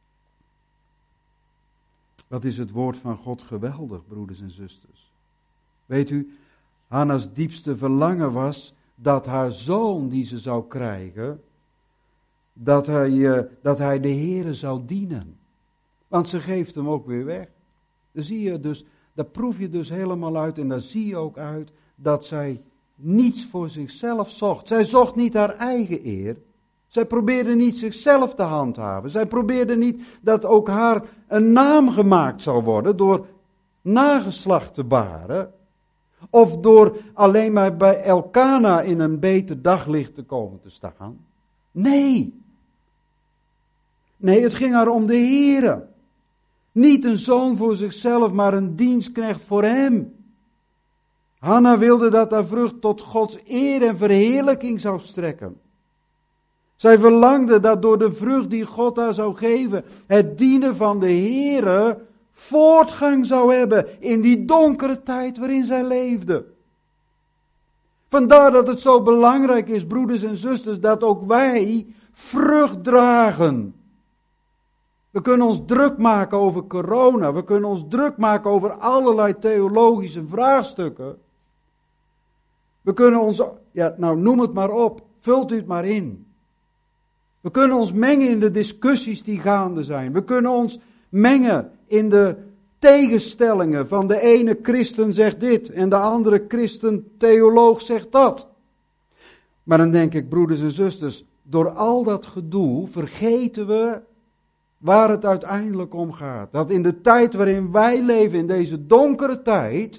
Wat is het woord van God geweldig, broeders en zusters. Weet u, Hanna's diepste verlangen was dat haar zoon die ze zou krijgen, dat hij de Heere zou dienen. Want ze geeft hem ook weer weg. Daar proef je dus helemaal uit en daar zie je ook uit dat zij niets voor zichzelf zocht. Zij zocht niet haar eigen eer. Zij probeerde niet zichzelf te handhaven. Zij probeerde niet dat ook haar een naam gemaakt zou worden door nageslacht te baren. Of door alleen maar bij Elkana in een beter daglicht te komen te staan. Nee. Nee, het ging haar om de Heere. Niet een zoon voor zichzelf, maar een dienstknecht voor hem. Hanna wilde dat haar vrucht tot Gods eer en verheerlijking zou strekken. Zij verlangde dat door de vrucht die God haar zou geven, het dienen van de Heere voortgang zou hebben in die donkere tijd waarin zij leefde. Vandaar dat het zo belangrijk is, broeders en zusters, dat ook wij vrucht dragen. We kunnen ons druk maken over corona, we kunnen ons druk maken over allerlei theologische vraagstukken. We kunnen ons, noem het maar op, vult u het maar in. We kunnen ons mengen in de discussies die gaande zijn. We kunnen ons mengen in de tegenstellingen van de ene christen zegt dit en de andere christen-theoloog zegt dat. Maar dan denk ik, broeders en zusters, door al dat gedoe vergeten we waar het uiteindelijk om gaat. Dat in de tijd waarin wij leven, in deze donkere tijd,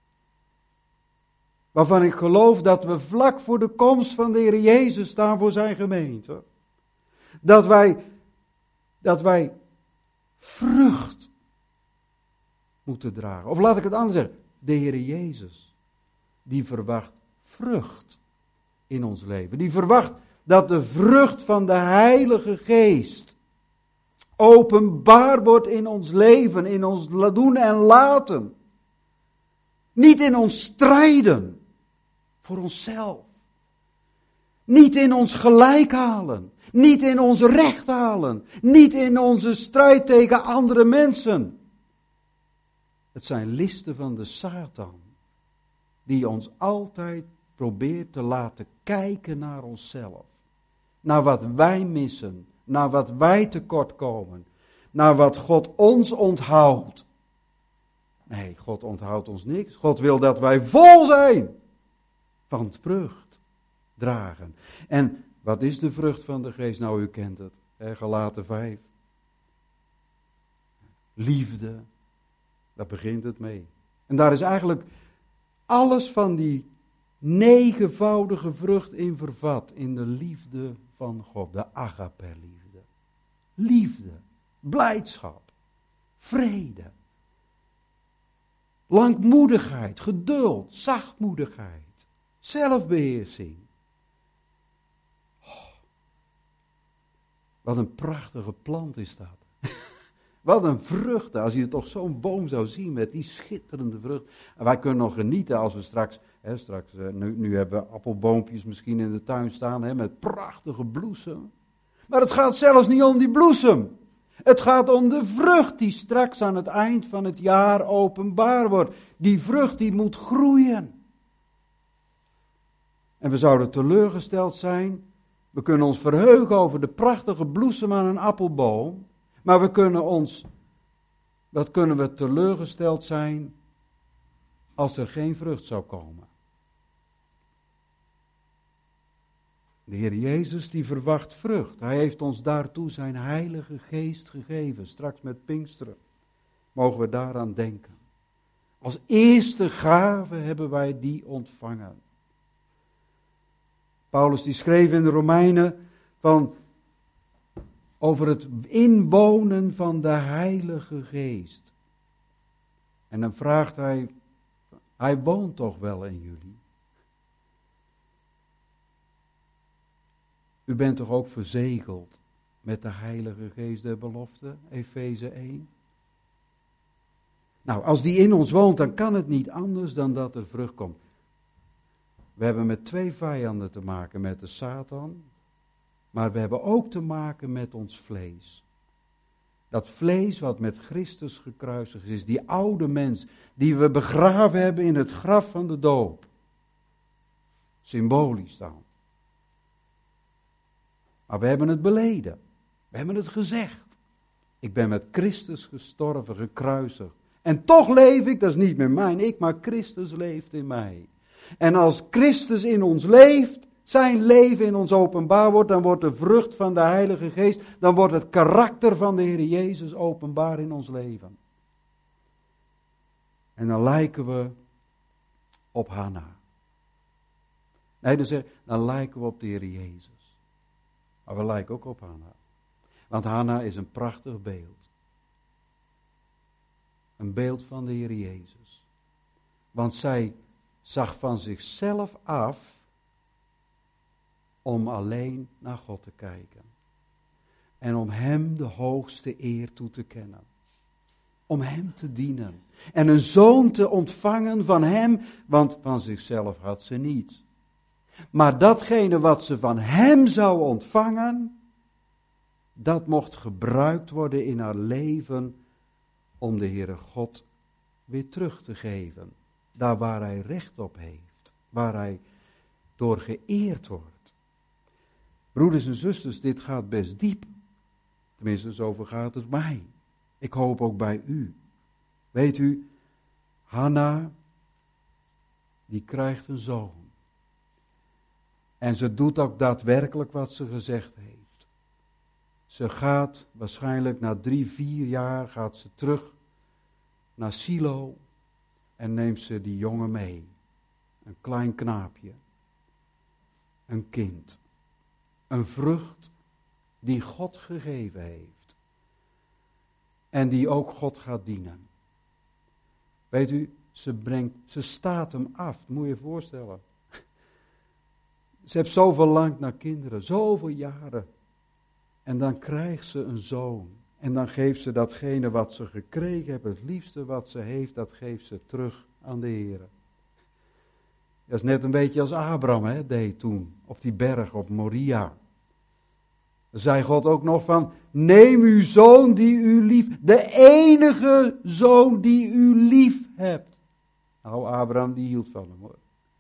waarvan ik geloof dat we vlak voor de komst van de Heer Jezus staan voor zijn gemeente. Dat wij vrucht moeten dragen. Of laat ik het anders zeggen. De Heer Jezus, die verwacht vrucht in ons leven. Die verwacht dat de vrucht van de Heilige Geest openbaar wordt in ons leven, in ons doen en laten. Niet in ons strijden voor onszelf. Niet in ons gelijk halen. Niet in ons recht halen. Niet in onze strijd tegen andere mensen. Het zijn listen van de Satan. Die ons altijd probeert te laten kijken naar onszelf. Naar wat wij missen. Naar wat wij tekortkomen. Naar wat God ons onthoudt. Nee, God onthoudt ons niks. God wil dat wij vol zijn van vrucht dragen. En wat is de vrucht van de geest? Nou, u kent het. Galaten 5. Liefde. Daar begint het mee. En daar is eigenlijk alles van die 9voudige vrucht in vervat. In de liefde van God. De agape-liefde. Liefde. Blijdschap. Vrede. Langmoedigheid. Geduld. Zachtmoedigheid. Zelfbeheersing. Wat een prachtige plant is dat. Wat een vrucht. Als je toch zo'n boom zou zien met die schitterende vrucht. En wij kunnen nog genieten als we straks nu hebben we appelboompjes misschien in de tuin staan met prachtige bloesem. Maar het gaat zelfs niet om die bloesem. Het gaat om de vrucht die straks aan het eind van het jaar openbaar wordt. Die vrucht die moet groeien. En we zouden teleurgesteld zijn. We kunnen ons verheugen over de prachtige bloesem aan een appelboom. Maar we kunnen teleurgesteld zijn als er geen vrucht zou komen. De Heer Jezus die verwacht vrucht. Hij heeft ons daartoe zijn Heilige Geest gegeven. Straks met Pinksteren mogen we daaraan denken. Als eerste gave hebben wij die ontvangen. Paulus die schreef in de Romeinen over het inwonen van de Heilige Geest. En dan vraagt hij woont toch wel in jullie? U bent toch ook verzegeld met de Heilige Geest der belofte, Efeze 1? Nou, als die in ons woont, dan kan het niet anders dan dat er vrucht komt. We hebben met 2 vijanden te maken, met de Satan, maar we hebben ook te maken met ons vlees. Dat vlees wat met Christus gekruisigd is, die oude mens die we begraven hebben in het graf van de doop. Symbolisch dan. Maar we hebben het beleden. We hebben het gezegd. Ik ben met Christus gestorven, gekruisigd. En toch leef ik, dat is niet meer mijn maar Christus leeft in mij. En als Christus in ons leeft, zijn leven in ons openbaar wordt, dan wordt de vrucht van de Heilige Geest, dan wordt het karakter van de Heer Jezus openbaar in ons leven. En dan lijken we op Hanna. Nee, dan lijken we op de Heer Jezus. Maar we lijken ook op Hanna. Want Hanna is een prachtig beeld. Een beeld van de Heer Jezus. Want zij zag van zichzelf af om alleen naar God te kijken. En om Hem de hoogste eer toe te kennen. Om Hem te dienen. En een zoon te ontvangen van Hem, want van zichzelf had ze niets. Maar datgene wat ze van Hem zou ontvangen, dat mocht gebruikt worden in haar leven om de Heere God weer terug te geven. Daar waar Hij recht op heeft, waar Hij door geëerd wordt. Broeders en zusters, dit gaat best diep. Tenminste, zo vergaat het mij. Ik hoop ook bij u. Weet u, Hanna, die krijgt een zoon. En ze doet ook daadwerkelijk wat ze gezegd heeft. Ze gaat waarschijnlijk na 3-4 jaar gaat ze terug naar Silo en neemt ze die jongen mee. Een klein knaapje. Een kind. Een vrucht die God gegeven heeft. En die ook God gaat dienen. Weet u, ze staat hem af. Moet je je voorstellen. Ze heeft zo verlangd naar kinderen. Zoveel jaren. En dan krijgt ze een zoon. En dan geeft ze datgene wat ze gekregen heeft. Het liefste wat ze heeft, dat geeft ze terug aan de Heer. Dat is net een beetje als Abraham deed toen, op die berg, op Moria. Dan zei God ook nog van, neem uw zoon die u lief, de enige zoon die u lief hebt. Nou, Abraham die hield van hem hoor.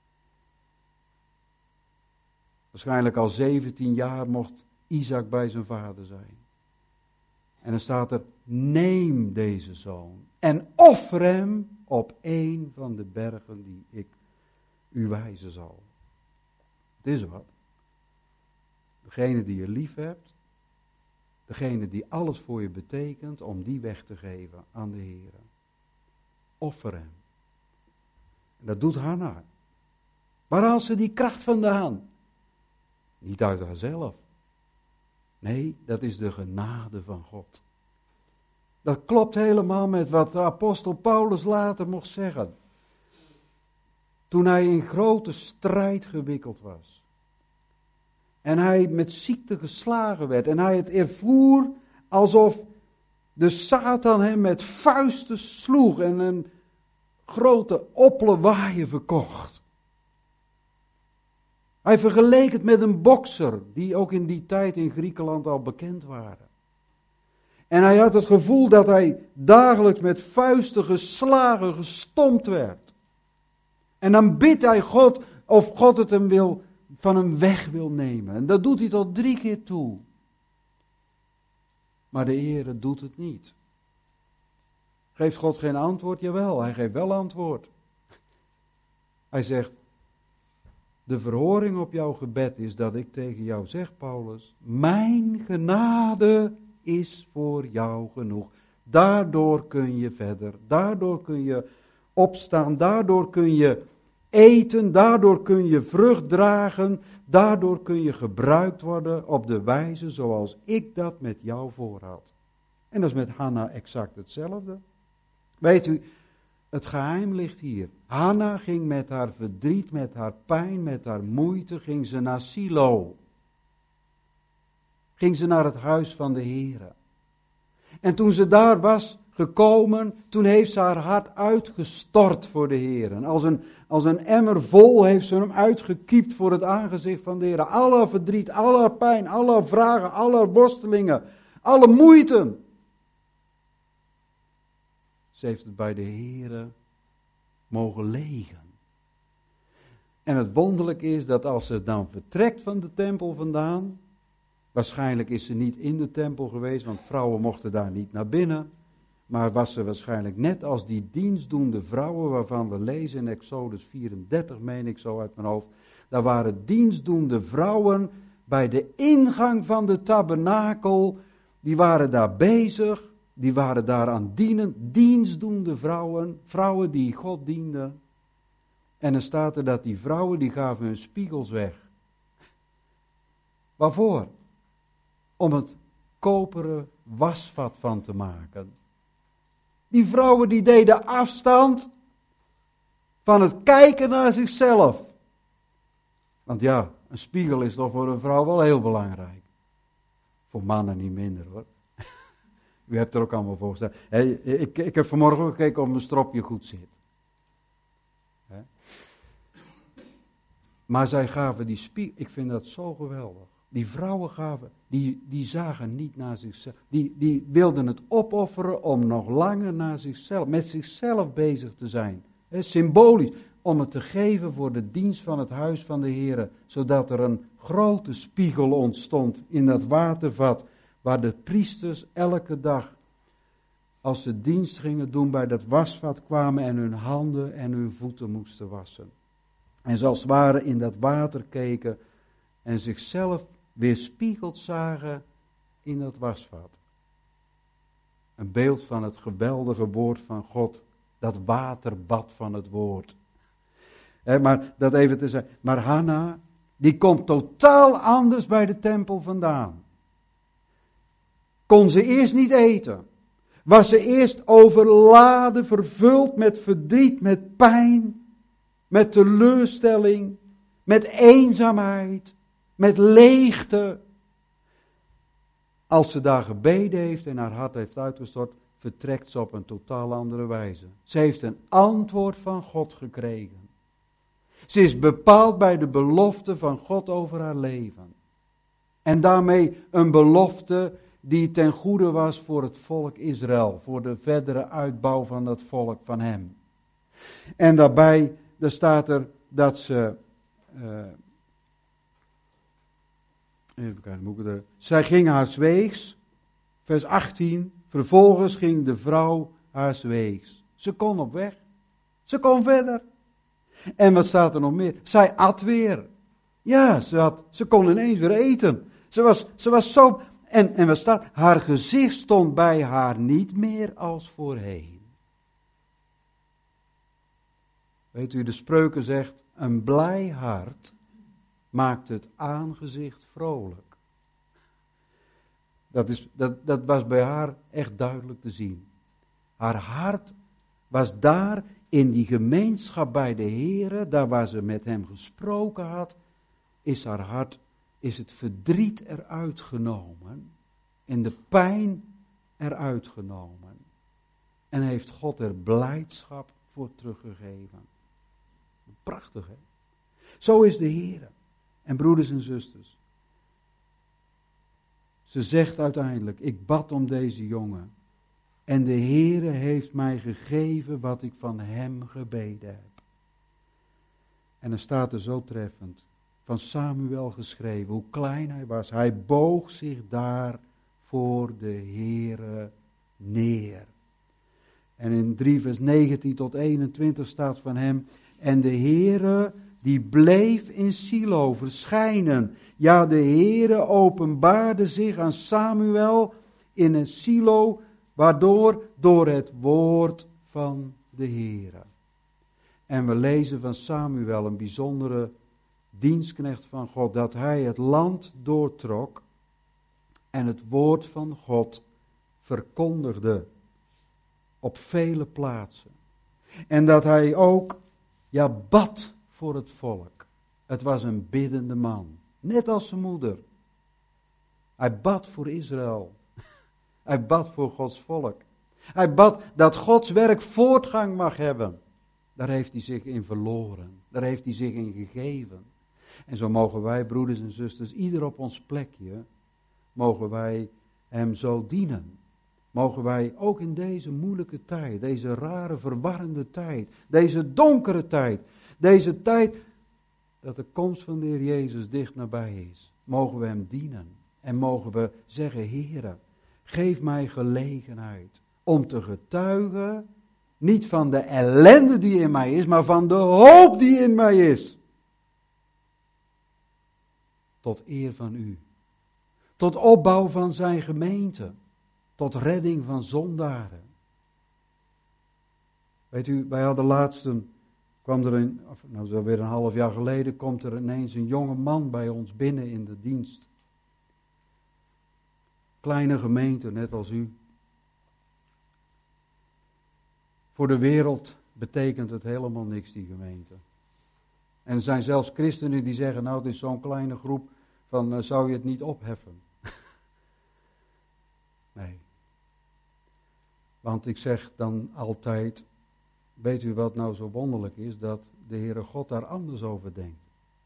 Waarschijnlijk al 17 jaar mocht Isaac bij zijn vader zijn. En dan staat er, neem deze zoon en offer hem op een van de bergen die ik u wijzen zal. Het is wat. Degene die je lief hebt, degene die alles voor je betekent, om die weg te geven aan de Heer. Offer hem. En dat doet Hanna. Waar haalt ze die kracht vandaan? Niet uit haarzelf. Nee, dat is de genade van God. Dat klopt helemaal met wat de apostel Paulus later mocht zeggen. Toen hij in grote strijd gewikkeld was. En hij met ziekte geslagen werd. En hij het ervoer alsof de Satan hem met vuisten sloeg en een grote oplewaaien verkocht. Hij vergeleek het met een bokser, die ook in die tijd in Griekenland al bekend waren. En hij had het gevoel dat hij dagelijks met vuisten geslagen, gestompt werd. En dan bidt hij God of God het hem van hem weg wil nemen. En dat doet hij tot 3 keer toe. Maar de Heere doet het niet. Geeft God geen antwoord? Jawel, hij geeft wel antwoord. Hij zegt, de verhoring op jouw gebed is dat ik tegen jou zeg, Paulus, mijn genade is voor jou genoeg. Daardoor kun je verder, daardoor kun je opstaan, daardoor kun je eten, daardoor kun je vrucht dragen, daardoor kun je gebruikt worden op de wijze zoals ik dat met jou voorhad. En dat is met Hanna exact hetzelfde. Weet u, het geheim ligt hier. Hanna ging met haar verdriet, met haar pijn, met haar moeite, ging ze naar Silo. Ging ze naar het huis van de Heere. En toen ze daar was gekomen, toen heeft ze haar hart uitgestort voor de Heere. Als een emmer vol heeft ze hem uitgekiept voor het aangezicht van de Heere. Alle verdriet, alle pijn, alle vragen, alle worstelingen, alle moeite. Ze heeft het bij de Heere mogen legen. En het wonderlijke is dat als ze dan vertrekt van de tempel vandaan, waarschijnlijk is ze niet in de tempel geweest, want vrouwen mochten daar niet naar binnen, maar was ze waarschijnlijk net als die dienstdoende vrouwen waarvan we lezen in Exodus 34, meen ik zo uit mijn hoofd. Daar waren dienstdoende vrouwen bij de ingang van de tabernakel, die waren daar bezig. Die waren daar aan dienen, dienstdoende vrouwen, vrouwen die God dienden. En dan staat er dat die vrouwen, die gaven hun spiegels weg. Waarvoor? Om het koperen wasvat van te maken. Die vrouwen die deden afstand van het kijken naar zichzelf. Want ja, een spiegel is toch voor een vrouw wel heel belangrijk. Voor mannen niet minder hoor. U hebt er ook allemaal voor gestaan. Ik heb vanmorgen gekeken of mijn stropje goed zit. Maar zij gaven die spiegel, ik vind dat zo geweldig. Die vrouwen gaven, die zagen niet naar zichzelf. Die wilden het opofferen om nog langer naar zichzelf, met zichzelf bezig te zijn. Symbolisch, om het te geven voor de dienst van het huis van de Heere. Zodat er een grote spiegel ontstond in dat watervat. Waar de priesters elke dag, als ze dienst gingen doen, bij dat wasvat kwamen en hun handen en hun voeten moesten wassen. En zoals het ware in dat water keken en zichzelf weerspiegeld zagen in dat wasvat. Een beeld van het geweldige woord van God, dat waterbad van het woord. Maar dat even te zeggen. Maar Hanna, die komt totaal anders bij de tempel vandaan. Kon ze eerst niet eten. Was ze eerst overladen, vervuld met verdriet, met pijn, met teleurstelling, met eenzaamheid, met leegte. Als ze daar gebeden heeft en haar hart heeft uitgestort, vertrekt ze op een totaal andere wijze. Ze heeft een antwoord van God gekregen. Ze is bepaald bij de belofte van God over haar leven. En daarmee een belofte die ten goede was voor het volk Israël. Voor de verdere uitbouw van dat volk van hem. En daarbij, daar staat er dat ze... even kijken, zij ging haars weegs. Vers 18. Vervolgens ging de vrouw haars weegs. Ze kon op weg. Ze kon verder. En wat staat er nog meer? Zij at weer. Ja, ze kon ineens weer eten. Ze was zo... En wat staat? Haar gezicht stond bij haar niet meer als voorheen. Weet u, de Spreuken zegt, een blij hart maakt het aangezicht vrolijk. Dat was bij haar echt duidelijk te zien. Haar hart was daar in die gemeenschap bij de Heere, daar waar ze met hem gesproken had, is haar hart, is het verdriet eruit genomen en de pijn eruit genomen. En heeft God er blijdschap voor teruggegeven. Prachtig, hè? Zo is de Heere. En broeders en zusters, ze zegt uiteindelijk, ik bad om deze jongen. En de Heere heeft mij gegeven wat ik van hem gebeden heb. En dan staat er zo treffend, van Samuel geschreven, hoe klein hij was. Hij boog zich daar voor de Heere neer. En in 3 vers 19 tot 21 staat van hem, en de Heere die bleef in Silo verschijnen. Ja, de Heere openbaarde zich aan Samuel in een Silo, waardoor door het woord van de Heere. En we lezen van Samuel, een bijzondere dienstknecht van God, dat hij het land doortrok en het woord van God verkondigde op vele plaatsen. En dat hij ook, bad voor het volk. Het was een biddende man, net als zijn moeder. Hij bad voor Israël. Hij bad voor Gods volk. Hij bad dat Gods werk voortgang mag hebben. Daar heeft hij zich in verloren. Daar heeft hij zich in gegeven. En zo mogen wij, broeders en zusters, ieder op ons plekje, mogen wij hem zo dienen. Mogen wij ook in deze moeilijke tijd, deze rare, verwarrende tijd, deze donkere tijd, deze tijd dat de komst van de Heer Jezus dicht nabij is, mogen we hem dienen. En mogen we zeggen, Heere, geef mij gelegenheid om te getuigen, niet van de ellende die in mij is, maar van de hoop die in mij is. Tot eer van u. Tot opbouw van zijn gemeente. Tot redding van zondaren. Weet u, wij hadden laatst kwam er zo weer een half jaar geleden, komt er ineens een jonge man bij ons binnen in de dienst. Kleine gemeente, net als u. Voor de wereld betekent het helemaal niks, die gemeente. En er zijn zelfs christenen die zeggen, nou, het is zo'n kleine groep, van zou je het niet opheffen? Nee. Want ik zeg dan altijd, weet u wat nou zo wonderlijk is? Dat de Heere God daar anders over denkt.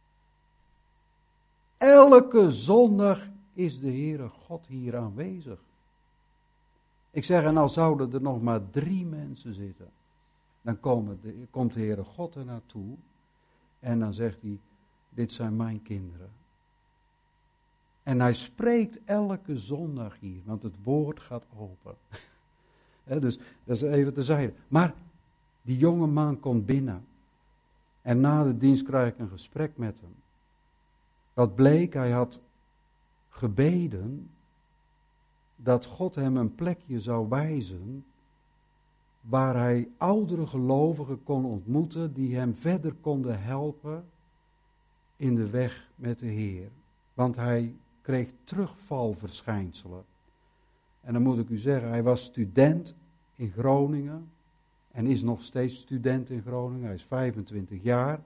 Elke zondag is de Heere God hier aanwezig. Ik zeg, en al zouden er nog maar 3 mensen zitten, dan komt de Heere God er naartoe en dan zegt hij, dit zijn mijn kinderen. En hij spreekt elke zondag hier, want het woord gaat open. Dus dat is even terzijde. Maar die jonge man komt binnen. En na de dienst krijg ik een gesprek met hem. Wat bleek, hij had gebeden dat God hem een plekje zou wijzen waar hij oudere gelovigen kon ontmoeten die hem verder konden helpen in de weg met de Heer. Want hij kreeg terugvalverschijnselen. En dan moet ik u zeggen, hij was student in Groningen en is nog steeds student in Groningen. Hij is 25 jaar.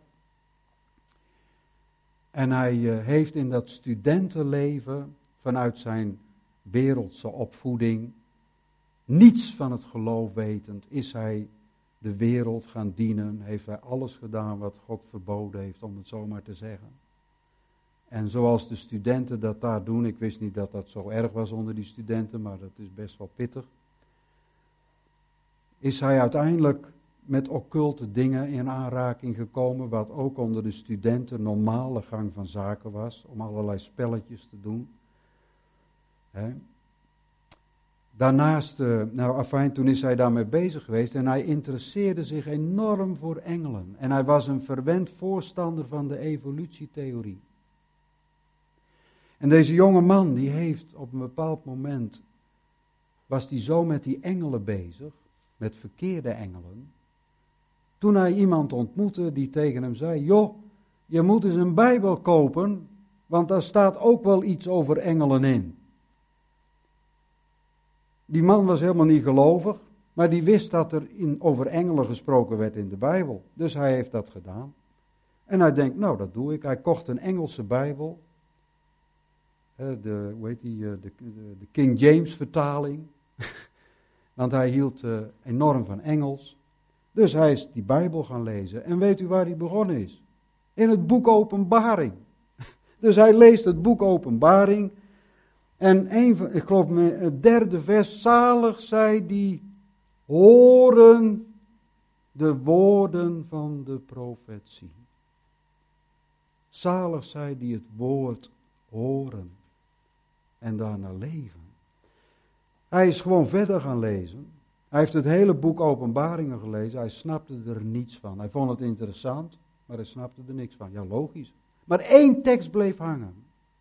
En hij heeft in dat studentenleven, vanuit zijn wereldse opvoeding, niets van het geloof wetend, is hij de wereld gaan dienen. Heeft hij alles gedaan wat God verboden heeft, om het zo maar te zeggen. En zoals de studenten dat daar doen, ik wist niet dat dat zo erg was onder die studenten, maar dat is best wel pittig. Is hij uiteindelijk met occulte dingen in aanraking gekomen, wat ook onder de studenten normale gang van zaken was, om allerlei spelletjes te doen. Daarnaast, toen is hij daarmee bezig geweest en hij interesseerde zich enorm voor engelen. En hij was een verwend voorstander van de evolutietheorie. En deze jonge man, die heeft op een bepaald moment, was die zo met die engelen bezig, met verkeerde engelen. Toen hij iemand ontmoette die tegen hem zei, joh, je moet eens een Bijbel kopen, want daar staat ook wel iets over engelen in. Die man was helemaal niet gelovig, maar die wist dat er over engelen gesproken werd in de Bijbel. Dus hij heeft dat gedaan. En hij denkt, nou dat doe ik. Hij kocht een Engelse Bijbel. De King James vertaling. Want hij hield enorm van Engels. Dus hij is die Bijbel gaan lezen. En weet u waar hij begonnen is? In het boek Openbaring. Dus hij leest het boek Openbaring. En ik geloof het 3e vers. Zalig zij die horen de woorden van de profetie. Zalig zij die het woord horen. En daarna leven. Hij is gewoon verder gaan lezen. Hij heeft het hele boek Openbaringen gelezen. Hij snapte er niets van. Hij vond het interessant, maar hij snapte er niks van. Ja, logisch. Maar 1 tekst bleef hangen.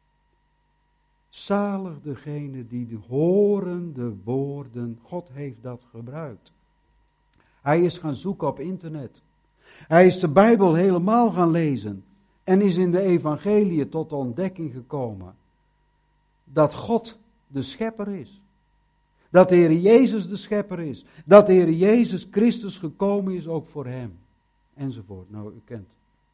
Zalig degene die horen de woorden. God heeft dat gebruikt. Hij is gaan zoeken op internet. Hij is de Bijbel helemaal gaan lezen. En is in de evangelie tot de ontdekking gekomen. Dat God de schepper is. Dat de Heer Jezus de schepper is. Dat de Heer Jezus Christus gekomen is ook voor hem. Enzovoort. Nou, u kent.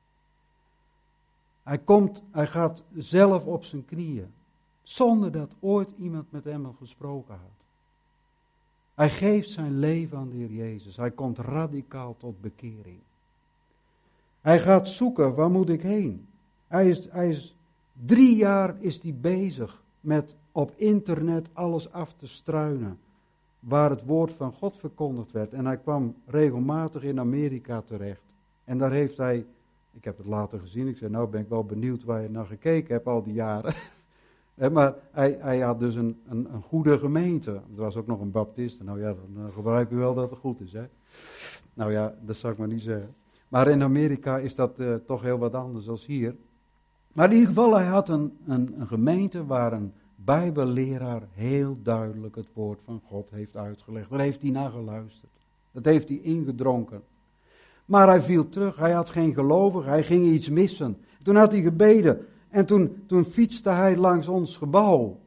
Hij gaat zelf op zijn knieën. Zonder dat ooit iemand met hem al gesproken had. Hij geeft zijn leven aan de Heer Jezus. Hij komt radicaal tot bekering. Hij gaat zoeken, waar moet ik heen? Hij is 3 jaar is hij bezig met op internet alles af te struinen. Waar het woord van God verkondigd werd. En hij kwam regelmatig in Amerika terecht. En daar heeft hij, ik heb het later gezien, ik zei nou ben ik wel benieuwd waar je naar gekeken hebt al die jaren. Maar hij had dus een goede gemeente. Er was ook nog een baptist. Nou ja, dan gebruik u wel dat het goed is. Hè? Nou ja, dat zou ik maar niet zeggen. Maar in Amerika is dat toch heel wat anders dan hier. Maar in ieder geval, hij had een gemeente waar een Bijbelleraar heel duidelijk het woord van God heeft uitgelegd. Daar heeft hij naar geluisterd. Dat heeft hij ingedronken. Maar hij viel terug. Hij had geen gelovig. Hij ging iets missen. Toen had hij gebeden. En toen fietste hij langs ons gebouw.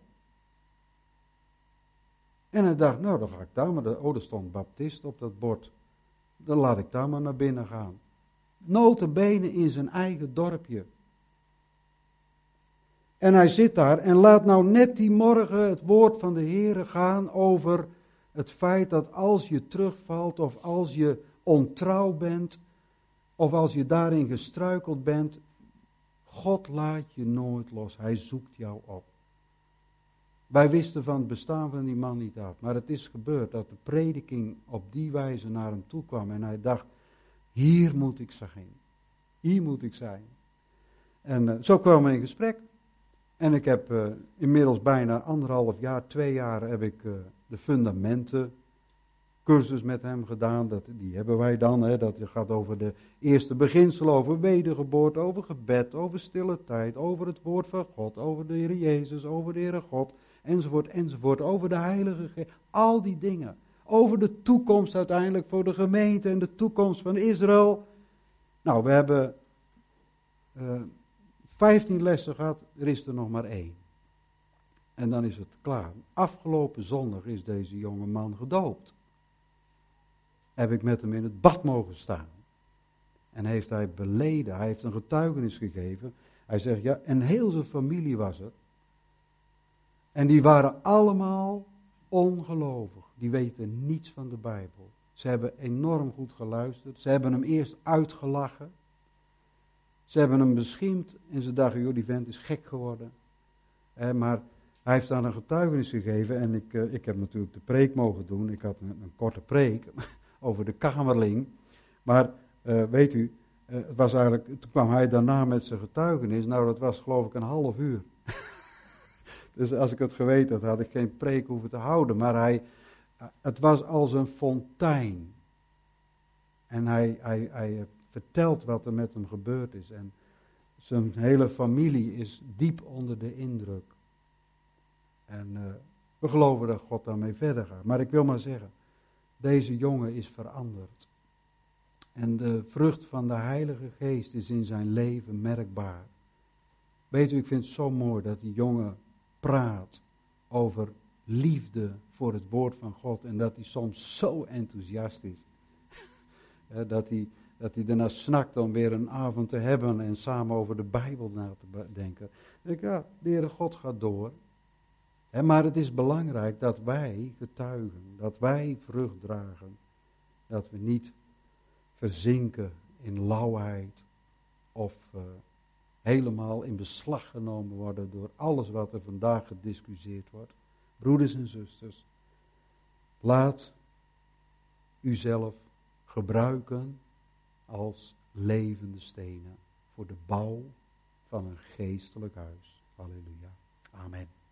En hij dacht, nou dan ga ik daar maar. Er stond baptist op dat bord. Dan laat ik daar maar naar binnen gaan. Nota bene in zijn eigen dorpje. En hij zit daar en laat nou net die morgen het woord van de Heere gaan over het feit dat als je terugvalt of als je ontrouw bent of als je daarin gestruikeld bent, God laat je nooit los. Hij zoekt jou op. Wij wisten van het bestaan van die man niet af, maar het is gebeurd dat de prediking op die wijze naar hem toe kwam en hij dacht, hier moet ik zijn. Hier moet ik zijn. En zo kwamen we in gesprek. En ik heb inmiddels bijna 1,5 jaar, 2 jaar heb ik de fundamenten cursus met hem gedaan. Die hebben wij dan. Dat gaat over de eerste beginselen, over wedergeboorte, over gebed, over stille tijd, over het woord van God, over de Heer Jezus, over de Heere God, enzovoort, enzovoort. Over de Heilige Geest, al die dingen. Over de toekomst uiteindelijk voor de gemeente en de toekomst van Israël. Nou, we hebben 15 lessen gehad, er is er nog maar 1. En dan is het klaar. Afgelopen zondag is deze jonge man gedoopt. Heb ik met hem in het bad mogen staan. En heeft hij beleden, hij heeft een getuigenis gegeven. Hij zegt, ja, en heel zijn familie was er. En die waren allemaal ongelovig. Die weten niets van de Bijbel. Ze hebben enorm goed geluisterd. Ze hebben hem eerst uitgelachen. Ze hebben hem beschimpt en ze dachten, joh, die vent is gek geworden. Maar hij heeft dan een getuigenis gegeven en ik heb natuurlijk de preek mogen doen. Ik had een korte preek over de kamerling. Maar weet u, het was eigenlijk, toen kwam hij daarna met zijn getuigenis. Nou, dat was geloof ik een half uur. Dus als ik het geweten had, had ik geen preek hoeven te houden. Maar het was als een fontein. En hij vertelt wat er met hem gebeurd is. En zijn hele familie is diep onder de indruk. En we geloven dat God daarmee verder gaat. Maar ik wil maar zeggen, deze jongen is veranderd. En de vrucht van de Heilige Geest is in zijn leven merkbaar. Weet u, ik vind het zo mooi dat die jongen praat over liefde voor het woord van God. En dat hij soms zo enthousiast is. Dat hij ernaar snakt om weer een avond te hebben en samen over de Bijbel na te denken. Ja, de Heere God gaat door. Maar het is belangrijk dat wij getuigen, dat wij vrucht dragen. Dat we niet verzinken in lauwheid of helemaal in beslag genomen worden door alles wat er vandaag gediscussieerd wordt. Broeders en zusters, laat uzelf gebruiken als levende stenen voor de bouw van een geestelijk huis. Halleluja. Amen.